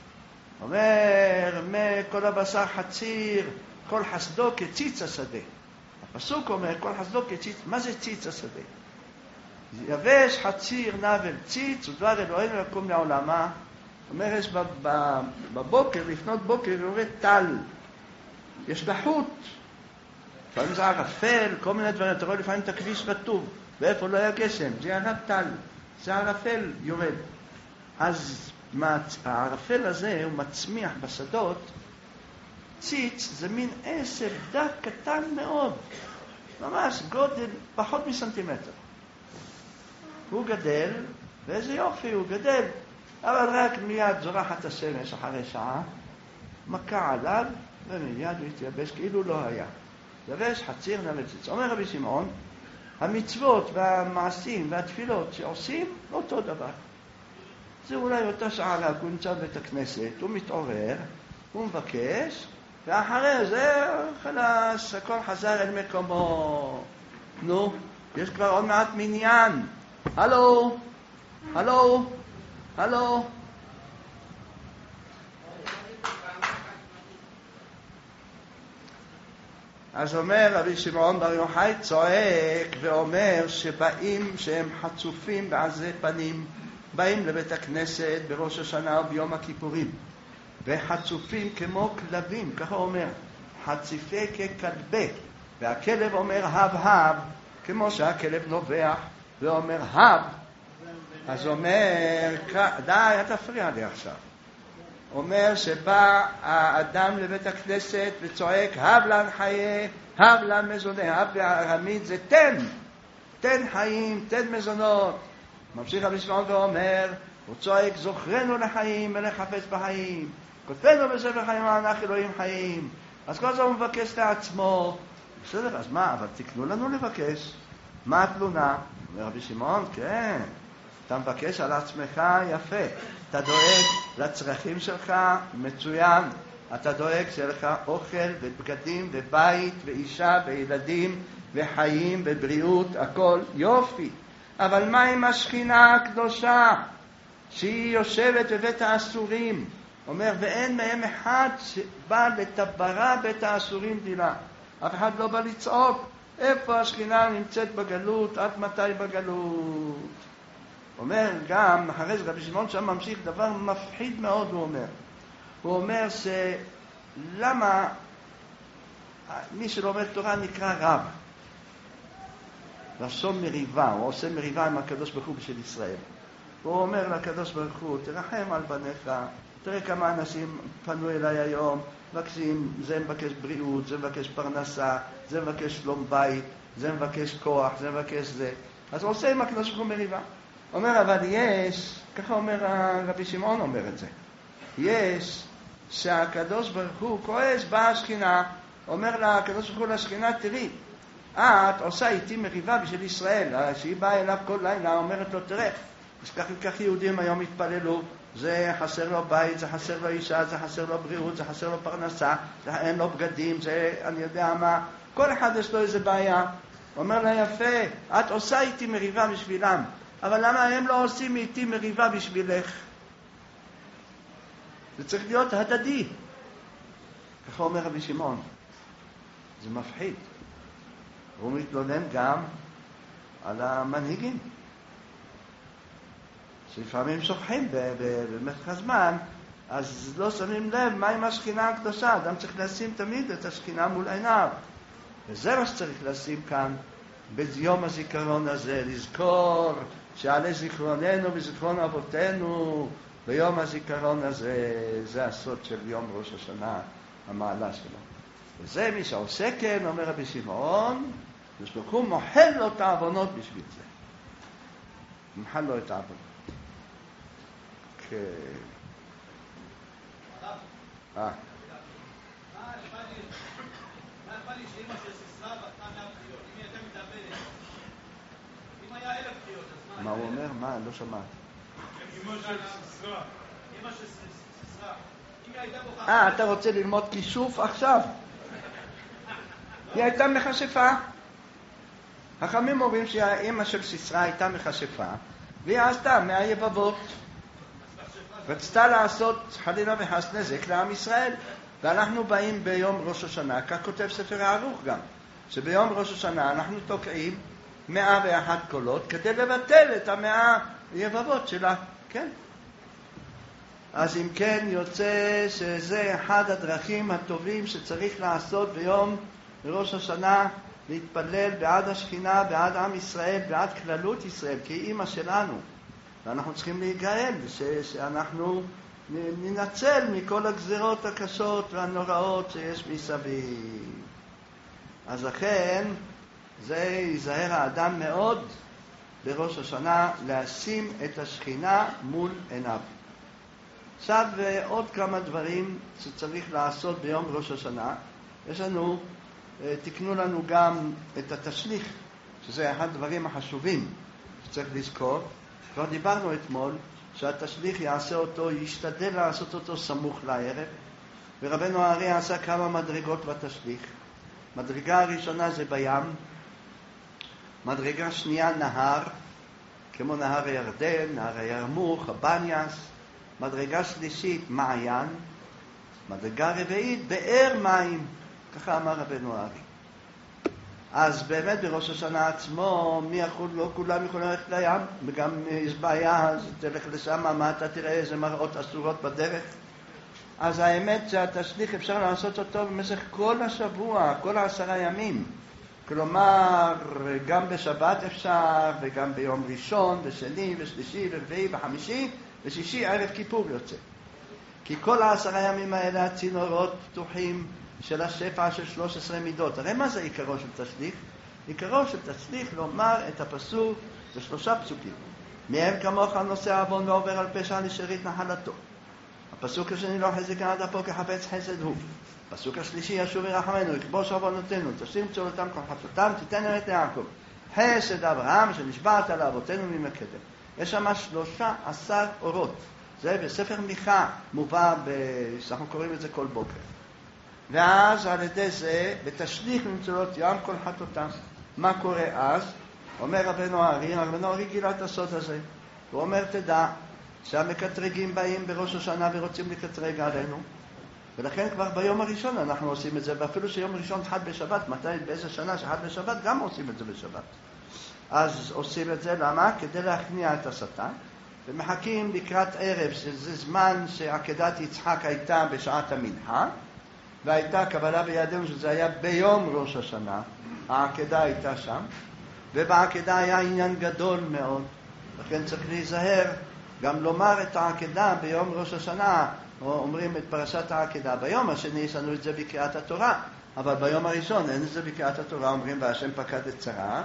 אומר, כל הבשר חציר, כל חסדו כציץ השדה. הפסוק אומר, כל חסדו כציץ, מה זה ציץ השדה? יבש חציר נבל ציץ ודבר אלוהינו יקום לעולמה. אומר, יש בבוקר, לפנות בוקר, יורד טל. יש בחוט. לפעמים זה ערפל, כל מיני דברים. אתה רואה לפעמים את הכביש רטוב. ואיפה לא היה גשם? זה ירד טל. זה ערפל יורד. אז הערפל הזה הוא מצמיח בשדות. ציץ זה מין עשב דק קטן מאוד. ממש גודל פחות מסנטימטר. הוא גדל, ואיזה יופי הוא גדל. אבל רק מיד זורחת השמש אחרי שעה, מכה עליו, ומיד הוא התייבש כאילו לא היה. יבש חציר נבל ציץ. אומר רבי שמעון, המצוות והמעשים והתפילות שעושים, אותו דבר. זה אולי אותה שעה רק, הוא נמצא בבית הכנסת, הוא מתעורר, הוא מבקש, ואחרי זה חלס, הכל חזר אל מקומו. נו, יש כבר עוד מעט מניין. הלו, הלו, הלו. אז אומר רבי שמעון בר יוחאי צועק ואומר שבאים שהם חצופים בעזי פנים, באים לבית הכנסת בראש השנה וביום הכיפורים, וחצופים כמו כלבים, ככה אומר, חציפי ככלבי, והכלב אומר הב הב, כמו שהכלב נובח ואומר הב, אז אומר, די, אל תפריע לי עכשיו. אומר שבא האדם לבית הכנסת וצועק הב לן חיי, הב לן מזונה, הב בארמית זה תן, תן חיים, תן מזונות. ממשיך רבי שמעון ואומר, הוא צועק זוכרנו לחיים ולחפש בחיים, כותבנו בספר חיים אנחנו אלוהים חיים. אז כל זה הוא מבקש לעצמו. בסדר, אז מה? אבל תקנו לנו לבקש. מה התלונה? אומר רבי שמעון, כן, אתה מבקש על עצמך יפה, אתה דואג לצרכים שלך מצוין, אתה דואג שיהיה לך אוכל ובגדים ובית ואישה וילדים וחיים ובריאות, הכל יופי. אבל מה עם השכינה הקדושה שהיא יושבת בבית האסורים? אומר, ואין מהם אחד שבא לטברה בית האסורים דילה. אף אחד לא בא לצעוק איפה השכינה נמצאת בגלות, עד מתי בגלות. אומר גם, אחרי זה רבי שמעון שם ממשיך דבר מפחיד מאוד, הוא אומר. הוא אומר שלמה מי שלומד תורה נקרא רב. לשון מריבה, הוא עושה מריבה עם הקדוש ברוך הוא בשביל ישראל. הוא אומר לקדוש ברוך הוא, תרחם על בניך, תראה כמה אנשים פנו אליי היום, מבקשים, זה מבקש בריאות, זה מבקש פרנסה, זה מבקש שלום בית, זה מבקש כוח, זה מבקש זה. אז הוא עושה עם הקדוש ברוך הוא מריבה. אומר, אבל יש, ככה אומר רבי שמעון אומר את זה, יש שהקדוש ברוך הוא כועס באה השכינה, אומר לה הקדוש ברוך הוא לשכינה, תראי, את עושה איתי מריבה בשביל ישראל, שהיא באה אליו כל לילה, אומרת לו, תראה, אז כך וכך יהודים היום התפללו, זה חסר לו בית, זה חסר לו אישה, זה חסר לו בריאות, זה חסר לו פרנסה, זה אין לו בגדים, זה אני יודע מה, כל אחד יש לו איזה בעיה. אומר לה, יפה, את עושה איתי מריבה בשבילם, אבל למה הם לא עושים איתי מריבה בשבילך? זה צריך להיות הדדי. ככה אומר רבי שמעון. זה מפחיד. הוא מתלונן גם על המנהיגים. שלפעמים שוכחים במשך הזמן, אז לא שמים לב מה עם השכינה הקדושה. אדם צריך לשים תמיד את השכינה מול עיניו. וזה מה שצריך לשים כאן ביום הזיכרון הזה, לזכור שעלי זיכרוננו וזיכרון אבותינו ביום הזיכרון הזה, זה הסוד של יום ראש השנה, המעלה שלו. וזה מי שעושה כן, אומר רבי שמעון, הוא מוחל לו את העוונות בשביל זה. מוחל לו את העוונות. כן. אה. מה אכפת לי שאמא של סיסרא בטנה מהבחיות? אם היא הייתה מתאבדת, אם היה אלף בחיות, אז מה? מה הוא אומר? מה? לא שמעת. אמא של סיסרא. אמא של סיסרא. אם היא הייתה בוכה... אה, אתה רוצה ללמוד כישוף עכשיו? היא הייתה מכשפה. החכמים אומרים שהאמא של סיסרא הייתה מכשפה, והיא עשתה מהיבבות. רצתה לעשות חלילה וחס נזק לעם ישראל. ואנחנו באים ביום ראש השנה, כך כותב ספר הערוך גם, שביום ראש השנה אנחנו תוקעים מאה ואחת קולות כדי לבטל את המאה יבבות שלה, כן? אז אם כן יוצא שזה אחד הדרכים הטובים שצריך לעשות ביום ראש השנה, להתפלל בעד השכינה, בעד עם ישראל, בעד כללות ישראל, כי היא אמא שלנו. ואנחנו צריכים להיגאל, ש- שאנחנו ננצל מכל הגזרות הקשות והנוראות שיש מסביב. אז לכן, זה ייזהר האדם מאוד בראש השנה להשים את השכינה מול עיניו. עכשיו עוד כמה דברים שצריך לעשות ביום ראש השנה. יש לנו, תקנו לנו גם את התשליך, שזה אחד הדברים החשובים שצריך לזכור. כבר דיברנו אתמול שהתשליך יעשה אותו, ישתדל לעשות אותו סמוך לערב, ורבנו הארי עשה כמה מדרגות בתשליך. מדרגה הראשונה זה בים, מדרגה שנייה נהר, כמו נהר הירדן, נהר הירמוך, הבניאס, מדרגה שלישית מעיין, מדרגה רביעית באר מים, ככה אמר רבנו הארי. אז באמת בראש השנה עצמו, מי יכול, לא כולם יכולים ללכת לים, וגם יש בעיה, אז תלך לשם, מה אתה תראה איזה מראות אסורות בדרך. אז האמת שהתשליך אפשר לעשות אותו במשך כל השבוע, כל העשרה ימים. כלומר, גם בשבת אפשר, וגם ביום ראשון, ושני, ושלישי, ורביעי, וחמישי, ושישי, ערב כיפור יוצא. כי כל העשרה ימים האלה הצינורות פתוחים של השפע של שלוש עשרה מידות. הרי מה זה עיקרו של תשליך? עיקרו של תשליך לומר את הפסוק בשלושה פסוקים. מהם כמוך נושא עוון ועובר על פשע לשארית נחלתו. הפסוק השני לא חזק עד אפו כחפץ חסד הוא. הפסוק השלישי ישוב ירחמנו, יכבוש עוונותינו, תשים צורתם כל חטאותם, תיתן אמת ליעקב. חסד אברהם שנשבעת לאבותינו ממקדם. יש שם שלושה עשר אורות. זה בספר מיכה מובא, אנחנו קוראים את זה כל בוקר. ואז על ידי זה, בתשליך נמצאות ים כל חטאותם. מה קורה אז? אומר רבנו הארי, רבנו הארי גילה את הסוד הזה. הוא אומר, תדע שהמקטרגים באים בראש השנה ורוצים לקטרג עלינו. ולכן כבר ביום הראשון אנחנו עושים את זה, ואפילו שיום ראשון חד בשבת, מתי באיזה שנה שחד בשבת, גם עושים את זה בשבת. אז עושים את זה, למה? כדי להכניע את השטן. ומחכים לקראת ערב, שזה זמן שעקדת יצחק הייתה בשעת המנחה, והייתה קבלה בידינו שזה היה ביום ראש השנה, העקדה הייתה שם, ובעקדה היה עניין גדול מאוד, לכן צריך להיזהר, גם לומר את העקדה ביום ראש השנה, או אומרים את פרשת העקדה. ביום השני יש לנו את זה בקריאת התורה, אבל ביום הראשון אין את זה בקריאת התורה, אומרים והשם פקד את שרה,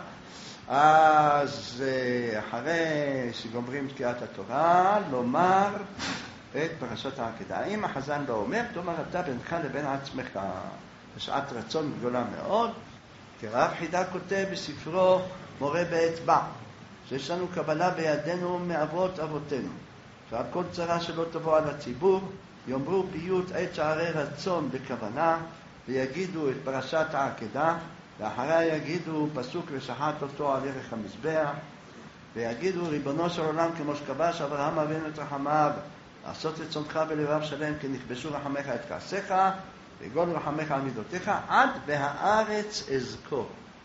אז אחרי שגומרים את קריאת התורה, לומר את פרשת העקדה. אם החזן לא אומר, תאמר אתה בינך לבין עצמך, בשעת רצון גדולה מאוד, כי רב חידה כותב בספרו מורה באצבע, שיש לנו קבלה בידינו מאבות אבותינו, שעל כל צרה שלא תבוא על הציבור, יאמרו פיוט עת שערי רצון בכוונה, ויגידו את פרשת העקדה, ואחריה יגידו פסוק ושחט אותו על ערך המזבח, ויגידו ריבונו של עולם כמו שכבש אברהם אבינו את רחמיו, לעשות את צונך בלבב שלם כי נכבשו רחמך את כעסיך, ויגול רחמך על מידותיך, עד בהארץ אזכור.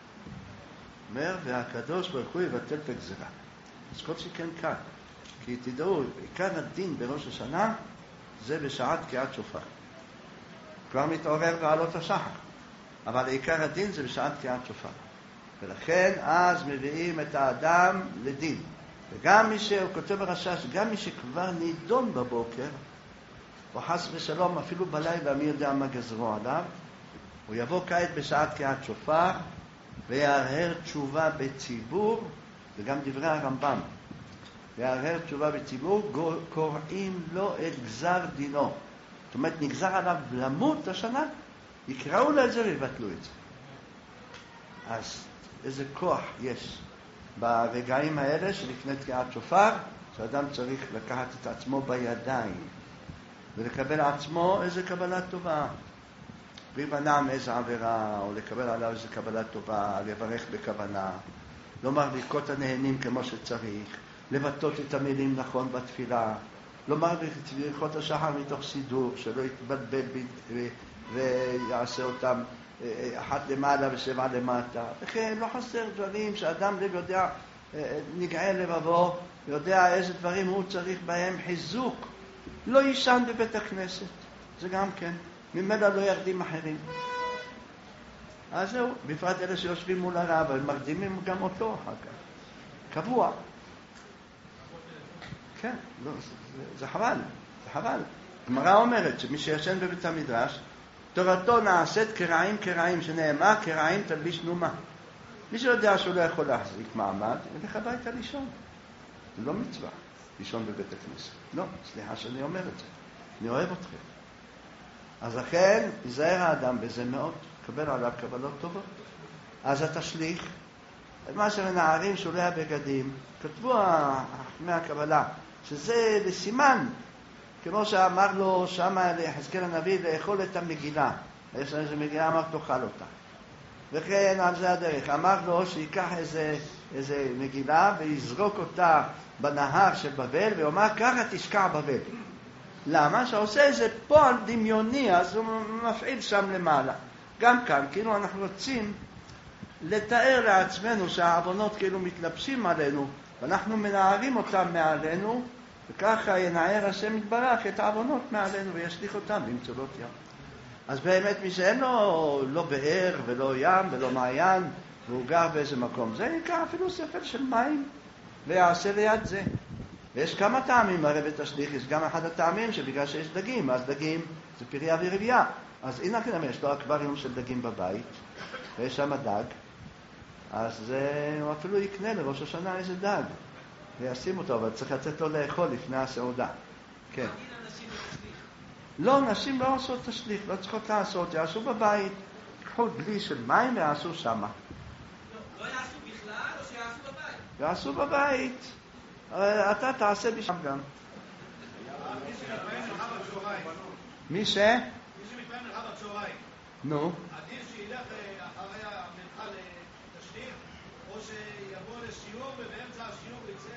אומר, והקדוש ברוך הוא יבטל את הגזירה. אז כל שכן כאן. כי תדעו, עיקר הדין בראש השנה, זה בשעת תקיעת שופר. כבר מתעורר בעלות השחר. אבל עיקר הדין זה בשעת תקיעת שופר. ולכן אז מביאים את האדם לדין. וגם מי שהוא כותב ברשש, גם מי שכבר נידון בבוקר, או חס ושלום, אפילו בלילה, מי יודע מה גזרו עליו, הוא יבוא כעת בשעת תקיעת שופר, ויערער תשובה בציבור, וגם דברי הרמב"ם, ויערער תשובה בציבור, קוראים לו את גזר דינו. זאת אומרת, נגזר עליו למות השנה, יקראו לו את זה ויבטלו את זה. אז איזה כוח יש ברגעים האלה שלפני תקיעת שופר, שאדם צריך לקחת את עצמו בידיים, ולקבל עצמו איזה קבלה טובה. להימנע מאיזה עבירה, או לקבל עליו איזה קבלה טובה, לברך בכוונה, לומר ברכות הנהנים כמו שצריך, לבטאות את המילים נכון בתפילה, לומר ברכות השחר מתוך סידור, שלא יתבלבל ויעשה אותם אחת למעלה ושבע למטה. וכן, לא חסר דברים שאדם לב יודע, נגעה לבבו, יודע איזה דברים הוא צריך בהם חיזוק. לא יישן בבית הכנסת, זה גם כן. ממילא לא ירדים אחרים. אז זהו, בפרט אלה שיושבים מול הרב, הם מרדימים גם אותו אחר כך. קבוע. כן, לא, זה, זה חבל, זה חבל. הגמרא אומרת שמי שישן בבית המדרש, תורתו נעשית כרעים כרעים, שנאמר כרעים תלביש נומה. מי שיודע שהוא לא יכול להחזיק מעמד, ילך הביתה לישון. זה לא מצווה, לישון בבית הכנסת. לא, סליחה שאני אומר את זה. אני אוהב אתכם. אז לכן, ייזהר האדם בזה מאוד, קבל עליו קבלות טובות. אז התשליך, מה שמנערים שולי הבגדים, כתבו חכמי הקבלה, שזה לסימן, כמו שאמר לו שמה ליחזקאל הנביא, לאכול את המגילה. יש לנו איזה מגילה, אמר תאכל אותה. וכן על זה הדרך. אמר לו שיקח איזה, איזה מגילה ויזרוק אותה בנהר של בבל, ואומר ככה תשקע בבל. למה? שעושה איזה פועל דמיוני, אז הוא מפעיל שם למעלה. גם כאן, כאילו אנחנו רוצים לתאר לעצמנו שהעוונות כאילו מתלבשים עלינו, ואנחנו מנערים אותם מעלינו, וככה ינער השם יתברך את העוונות מעלינו וישליך אותם במצולות ים. אז באמת מי שאין לו לא באר ולא ים ולא מעיין, והוא גר באיזה מקום, זה נקרא אפילו ספל של מים, ויעשה ליד זה. ויש כמה טעמים הרי בתשליך, יש גם אחד הטעמים שבגלל שיש דגים, אז דגים זה פריה ורבייה. אז הנה כנראה יש לו אקווריום של דגים בבית, ויש שם דג, אז זה, הוא אפילו יקנה לראש השנה איזה דג, וישים אותו, אבל צריך לתת לו לאכול לפני הסעודה. כן. לא, נשים לא עושות תשליך, לא צריכות לעשות, יעשו בבית, קחו דלי של מים ויעשו שמה. לא, לא יעשו בכלל או שיעשו בבית? יעשו בבית. אתה תעשה בשם גם. מי ש? מי שמתפעם מלכה בצהריים. נו. עדיף שילך אחרי המלכה לתשליך, או שיבוא לשיעור ובאמצע השיעור יצא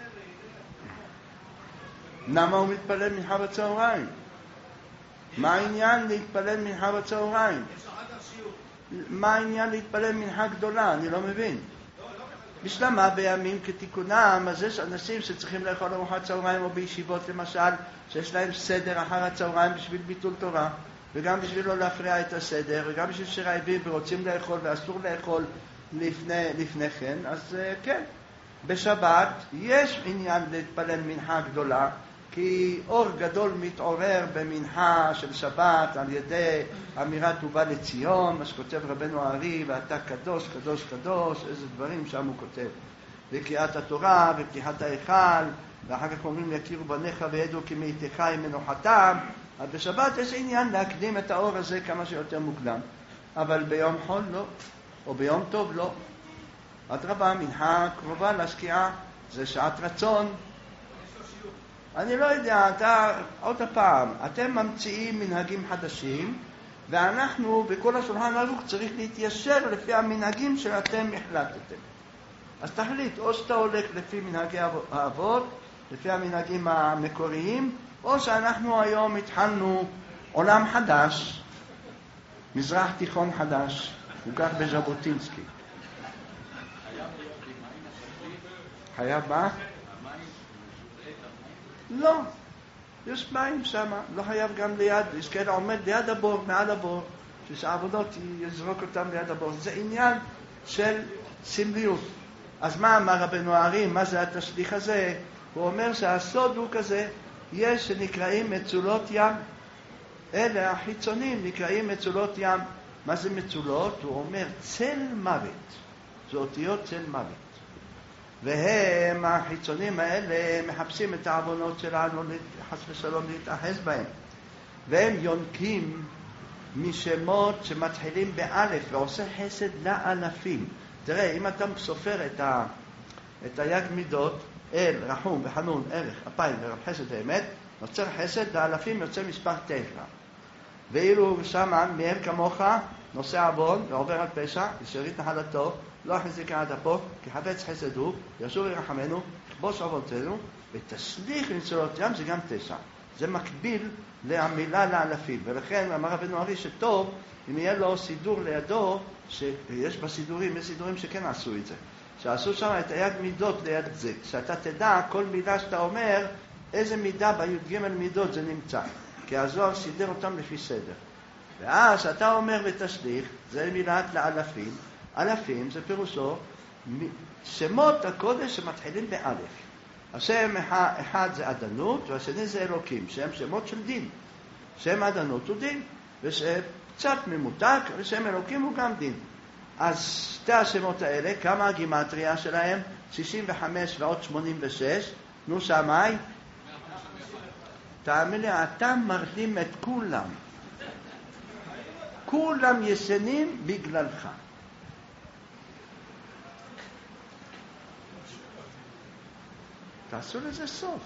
וילך. למה הוא מתפלל מנחה בצהריים? מה העניין להתפלל מנחה בצהריים? יש אחר כך שיעור. מה העניין להתפלל מנחה גדולה? אני לא מבין. בשלמה בימים כתיקונם, אז יש אנשים שצריכים לאכול ארוחת צהריים או בישיבות למשל, שיש להם סדר אחר הצהריים בשביל ביטול תורה, וגם בשביל לא להפריע את הסדר, וגם בשביל שרעבים ורוצים לאכול ואסור לאכול לפני, לפני כן, אז כן. בשבת יש עניין להתפלל מנחה גדולה, כי אור גדול מתעורר במנחה של שבת על ידי אמירת ובא לציון, מה שכותב רבנו הארי, ואתה קדוש, קדוש, קדוש, איזה דברים שם הוא כותב. וקריאת התורה ופתיחת ההיכל, ואחר כך אומרים יכירו בניך וידעו כי מאיתך עם מנוחתם. אז בשבת יש עניין להקדים את האור הזה כמה שיותר מוקדם. אבל ביום חול לא, או ביום טוב לא. אדרבה, מנחה קרובה לשקיעה, זה שעת רצון. אני לא יודע, אתה, עוד הפעם, אתם ממציאים מנהגים חדשים, ואנחנו בכל השולחן ערוך צריך להתיישר לפי המנהגים שאתם החלטתם. אז תחליט, או שאתה הולך לפי מנהגי האבות, לפי המנהגים המקוריים, או שאנחנו היום התחלנו עולם חדש, מזרח תיכון חדש, הוא כך בז'בוטינסקי. חייב מה? לא, יש מים שם, לא חייב גם ליד, יש כאלה עומד ליד הבור, מעל הבור, שהעבודות יזרוק אותם ליד הבור, זה עניין של סמליות. אז מה אמר רבנו הארי, מה זה התשליך הזה? הוא אומר שהסוד הוא כזה, יש שנקראים מצולות ים, אלה החיצונים נקראים מצולות ים. מה זה מצולות? הוא אומר צל מוות, זה אותיות צל מוות. והם, החיצונים האלה, מחפשים את העוונות שלנו, חס ושלום להתאחז בהם. והם יונקים משמות שמתחילים באלף, ועושה חסד לאלפים. תראה, אם אתה סופר את, ה, את היג מידות, אל, רחום וחנון, ערך, אפיים ורב חסד באמת, נוצר חסד, לאלפים יוצא מספר תשע. ואילו שמה, מהם כמוך, נושא עוון ועובר על פשע, ושארית נחלתו, לא החזיק עד אפו, כי חפץ חסד הוא, ישוב ירחמנו, יכבוש עוונותינו, ותשליך מצולות ים זה גם תשע. זה מקביל להמילה לאלפים. ולכן אמר רבנו ארי שטוב אם יהיה לו סידור לידו, שיש בסידורים, יש סידורים שכן עשו את זה. שעשו שם את היד מידות ליד זה. שאתה תדע כל מילה שאתה אומר, איזה מידה בי"ג מידות זה נמצא. כי הזוהר סידר אותם לפי סדר. ואז אתה אומר ותשליך, זה מילת לאלפים. אלפים זה פירושו שמות הקודש שמתחילים באלף. השם אחד זה עדנות והשני זה אלוקים, שהם שמות של דין. שם עדנות הוא דין, ושקצת ממותק, ושם אלוקים הוא גם דין. אז שתי השמות האלה, כמה הגימטריה שלהם? שישים וחמש ועוד שמונים ושש. נו שמי? תאמין לי, אתה מרדים את כולם. כולם ישנים בגללך. תעשו לזה סוף.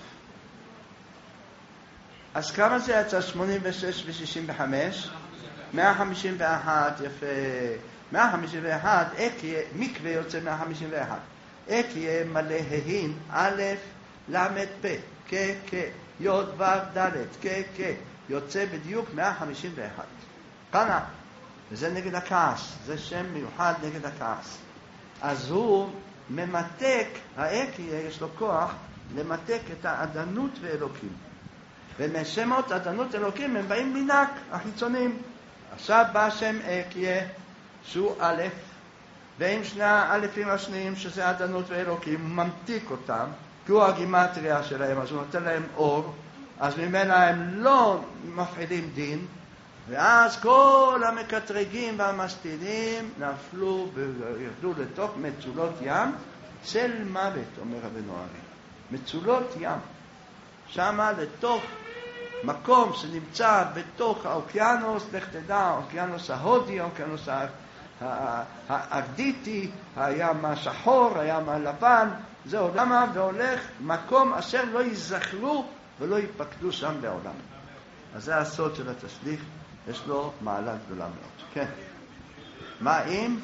אז כמה זה יצא? שמונים ושש ו-שישים וחמש? מאה חמישים ואחת, יפה. מאה חמישים ואחת, אקיה, מקווה יוצא מאה חמישים ואחת. אקיה מלא ההין, א', למד פ', כ', כ', י', ו', ד', כ', כ', יוצא בדיוק מאה חמישים ואחת. קנה, וזה נגד הכעס, זה שם מיוחד נגד הכעס. אז הוא ממתק, האקיה יש לו כוח למתק את העדנות ואלוקים. ומשמות עדנות אלוקים הם באים מנק, החיצונים. עכשיו בא שם אקיה, שהוא א', ועם שני האלפים השניים שזה עדנות ואלוקים, הוא ממתיק אותם, כי הוא הגימטריה שלהם, אז הוא נותן להם אור, אז ממנה הם לא מפעילים דין, ואז כל המקטרגים והמסתירים נפלו וירדו לתוך מצולות ים של מוות, אומר רבנו ארי. מצולות ים. שמה לתוך מקום שנמצא בתוך האוקיינוס, לך תדע, האוקיינוס ההודי, האוקיינוס האגדיטי, הים השחור, הים הלבן, זה עולמה והולך מקום אשר לא ייזכרו ולא ייפקדו שם בעולם. אז זה הסוד של התשליך, יש לו מעלה גדולה מאוד. כן. מה אם?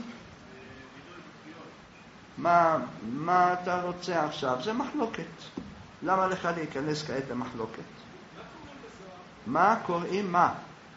מה, מה אתה רוצה עכשיו? זה מחלוקת. למה לך להיכנס כעת למחלוקת? מה קוראים מה?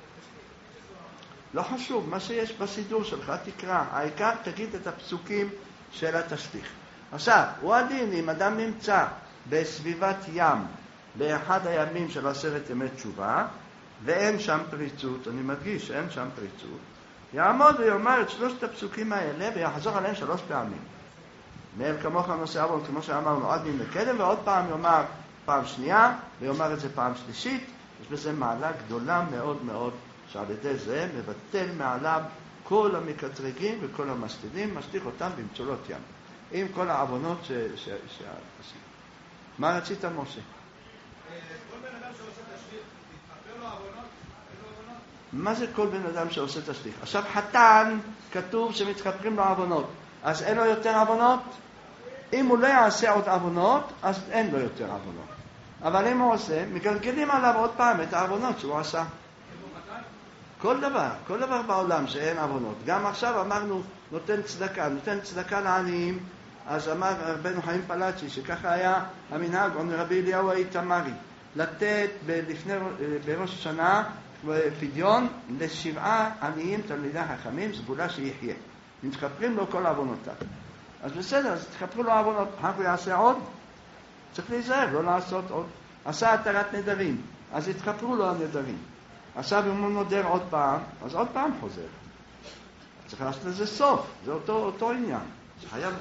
לא חשוב, מה שיש בסידור שלך תקרא. העיקר תגיד את הפסוקים של התשליך. עכשיו, הוא הדין, אם אדם נמצא בסביבת ים, באחד הימים של עשרת ימי תשובה, ואין שם פריצות, אני מדגיש, אין שם פריצות, יעמוד ויאמר את שלושת הפסוקים האלה ויחזור עליהם שלוש פעמים. מאל כמוך נושא אבון, כמו שאמרנו, עד מן לקדם, ועוד פעם יאמר פעם שנייה, ויאמר את זה פעם שלישית. יש בזה מעלה גדולה מאוד מאוד, שעל ידי זה מבטל מעליו כל המקטרגים וכל המסתירים, משליך אותם במצולות ים. עם כל העוונות ש... ש... ש... ש... מה רצית, משה? כל בן אדם שעושה תשליך, מתחבר לו עוונות? אין לו עוונות? מה זה כל בן אדם שעושה תשליך? עכשיו, חתן, כתוב שמתחברים לו עוונות. אז אין לו יותר עוונות? אם הוא לא יעשה עוד עוונות, אז אין לו יותר עוונות. אבל אם הוא עושה, מגלגלים עליו עוד פעם את העוונות שהוא עשה. כל דבר, כל דבר בעולם שאין עוונות. גם עכשיו אמרנו, נותן צדקה, נותן צדקה לעניים, אז אמר רבנו חיים פלאצ'י, שככה היה המנהג, או רבי אליהו האיתמרי, לתת לפני, בראש השנה פדיון לשבעה עניים תלמידי חכמים, סגולה שיחיה. מתחפרים לו כל עוונותיו. אז בסדר, אז תחפרו לו עוונות. איך הוא יעשה עוד? צריך להיזהר, לא לעשות עוד. עשה התרת נדרים, אז יתחפרו לו הנדרים. עכשיו אם הוא נודר עוד פעם, אז עוד פעם חוזר. צריך לעשות לזה סוף, זה אותו, אותו עניין. חייב...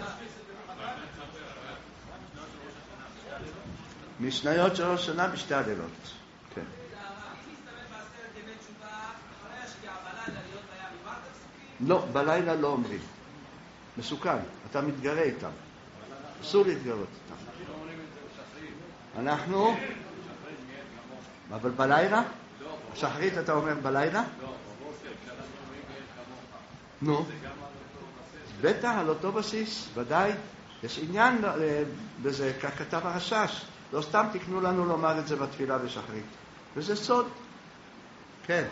משניות של ראש שנה בשתי הלילות. כן. לא, בלילה לא אומרים. מסוכן, אתה מתגרה איתם. אסור להתגרות איתם. אנחנו... אבל בלילה? שחרית אתה אומר בלילה? נו. בטח, על אותו בסיס, ודאי. יש עניין בזה, כך כתב הרשש. לא סתם תקנו לנו לומר את זה בתפילה בשחרית. וזה סוד. כן.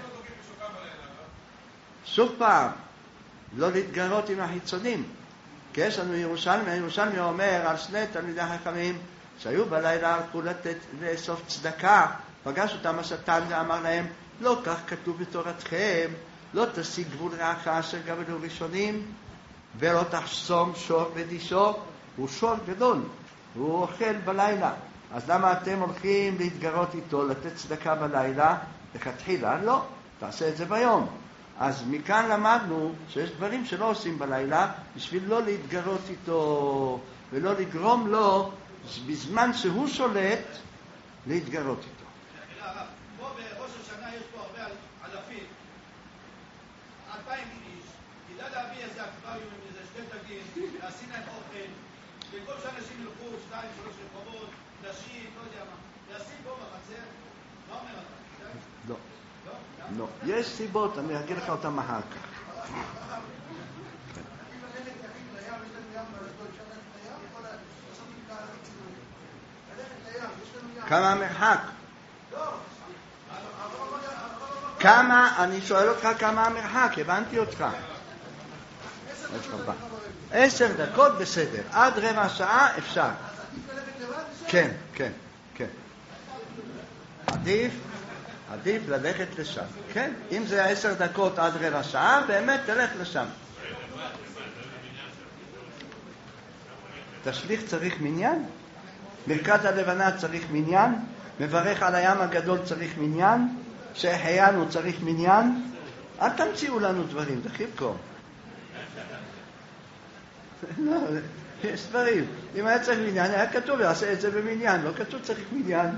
שוב פעם, לא להתגרות עם החיצונים. כי יש לנו ירושלמי, הירושלמי אומר על שני תלמידי חכמים שהיו בלילה הלכו לתת לאסוף צדקה פגש אותם השטן ואמר להם, לא כך כתוב בתורתכם, לא תשיג גבול רעך אשר גבלו ראשונים, ולא תחסום שור בדישו. הוא שור גדול, הוא אוכל בלילה. אז למה אתם הולכים להתגרות איתו, לתת צדקה בלילה? לכתחילה, לא, תעשה את זה ביום. אז מכאן למדנו שיש דברים שלא עושים בלילה, בשביל לא להתגרות איתו, ולא לגרום לו, בזמן שהוא שולט, להתגרות איתו. פה בראש השנה יש פה הרבה אלפים, אלפיים איש, כדאי להביא איזה אקווריום עם איזה שתי דגים, להשים להם אוכל, וכל שאנשים ילכו שתיים, שלוש רחובות, נשים, לא יודע מה, להשים פה בחצר, מה אומר אתה? לא. לא. יש סיבות, אני אגיד לך אותם אחר כך. כמה המרחק? כמה, אני שואל אותך כמה המרחק, הבנתי אותך. עשר דקות בסדר, עד רבע שעה אפשר. כן, כן, כן. עדיף, עדיף ללכת לשם. כן, אם זה עשר דקות עד רבע שעה, באמת תלך לשם. תשליך צריך מניין? מרכז הלבנה צריך מניין? מברך על הים הגדול צריך מניין? שהחיינו צריך מניין? אל תמציאו לנו דברים, זה חיבקו. לא, יש דברים. אם היה צריך מניין, היה כתוב, יעשה את זה במניין. לא כתוב צריך מניין.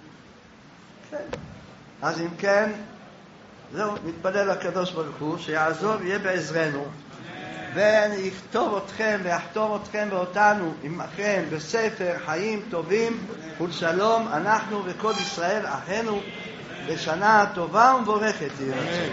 כן. אז אם כן, זהו, נתפלל לקדוש ברוך הוא, שיעזור, יהיה בעזרנו, ויכתוב אתכם ויחתום אתכם ואותנו עמכם בספר חיים טובים ולשלום, אנחנו וכל ישראל אחינו, בשנה טובה ומבורכת יהי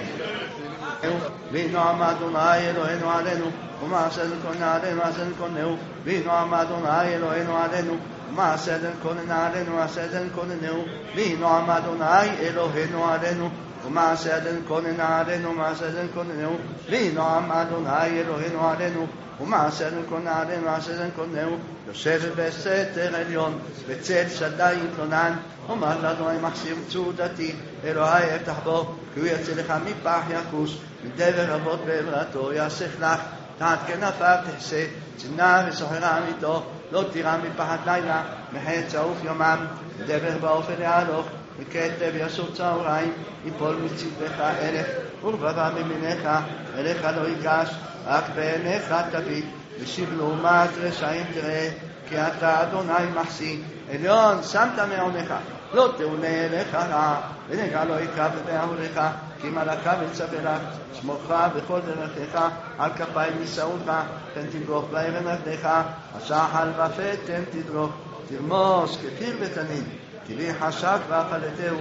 רצון. ונועם אדוני אלוהינו עלינו ומעשה נקונה עלינו מעשה נקוננו, ונועם אדוני אלוהינו עלינו ומעשה נקונה עלינו מעשה נקוננו, ונועם אדוני אלוהינו עלינו ומעשה נקונה עלינו מעשה נקוננו, ונועם אדוני אלוהינו עלינו ומעשה נקונה עלינו מעשה נקוננו. יושב בסתר עליון בצל שדי יתלונן, אומר לאדוני מחסיר צעודתי, אלוהי אפתח בו, כי הוא יצא לך מפח יחוש, מדבר רבות בעברתו יאסף לך, תחת כנפיו תחסה, צנעה וסוחרה אמיתו, לא תירא מפחד לילה, מחץ צעוף יומם, מדבר באופן יהלוך, וכתב יסור צהריים, יפול מצדך אלך, ורבבה ממיניך, אליך לא ייגש, רק בעיניך תביט, ושיב לעומת רשעים תראה, כי אתה אדוני מחסי, עליון שמת מעונך, לא תאונה אליך רע, ונגע לא יקב בעורך, כי מלאכה וצווה לך, שמורך בכל דרכך, על כפיים נישאונך, פן תדרוך באבן רגליך, השחל ופתן תדרוך, תרמוס כפיר ותנין, כי לי חשק ואכלתהו,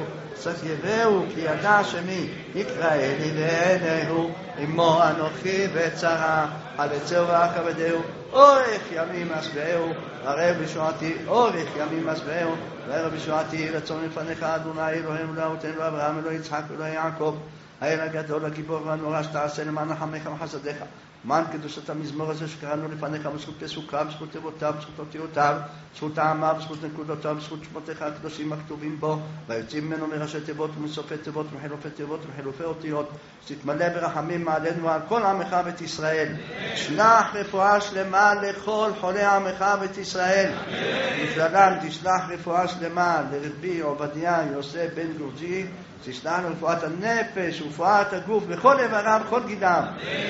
סתיבהו כי ידע שמי, יקראני לעיניהו, עמו אנוכי בצרה, חלצהו ואכבדהו, אורך ימים אשבעהו, ערב בשועתי, אורך ימים אשבעהו, וערב בשועתי, רצון לפניך אדוני אלוהינו לאבותינו לאברהם ולא יצחק ולא יעקב, האל הגדול הגיבור והנורא שתעשה למען נחמך וחסדיך, למען קדושת המזמור הזה שקראנו לפניך, בזכות פסוקיו, בזכות תיבותיו, בזכות אותיותיו, בזכות טעמיו, בזכות נקודותיו, בזכות שמותיך הקדושים הכתובים בו, ויוצאים ממנו מראשי תיבות ומסופי תיבות ומחילופי תיבות ומחילופי אותיות, שתתמלא ברחמים מעלינו ועל כל עמך בית ישראל. שלח רפואה שלמה לכל חולי עמך בית ישראל. בכללם תשלח רפואה שלמה לרבי עובדיה יוסף בן גורג'י, תשלח רפואת הנפש ורפואת הגוף לכל איבריו וכל גידיו,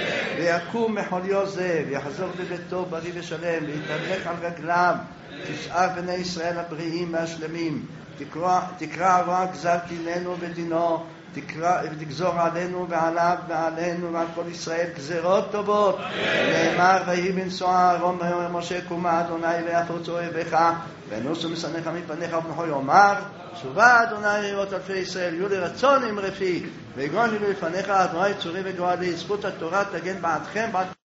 ויקום מחוליו זה ויחזור לביתו בריא ושלם ויתהלך על רגליו, תשאר בני ישראל הבריאים והשלמים, תקרא, תקרא רוע גזר דיננו ודינו, תקרא ותגזור עלינו ועליו ועלינו ועל כל ישראל גזרות טובות. נאמר ויהי בנסוע אומר משה קומה אדוני ויפוצו אויביך ונוסו משנאיך מפניך ובנך יאמר שובה אדוני לראות אלפי ישראל יהיו לרצון עם רפי ויגון לי לפניך אדוני צורי וגואלי, זכות התורה תגן בעדכם בעד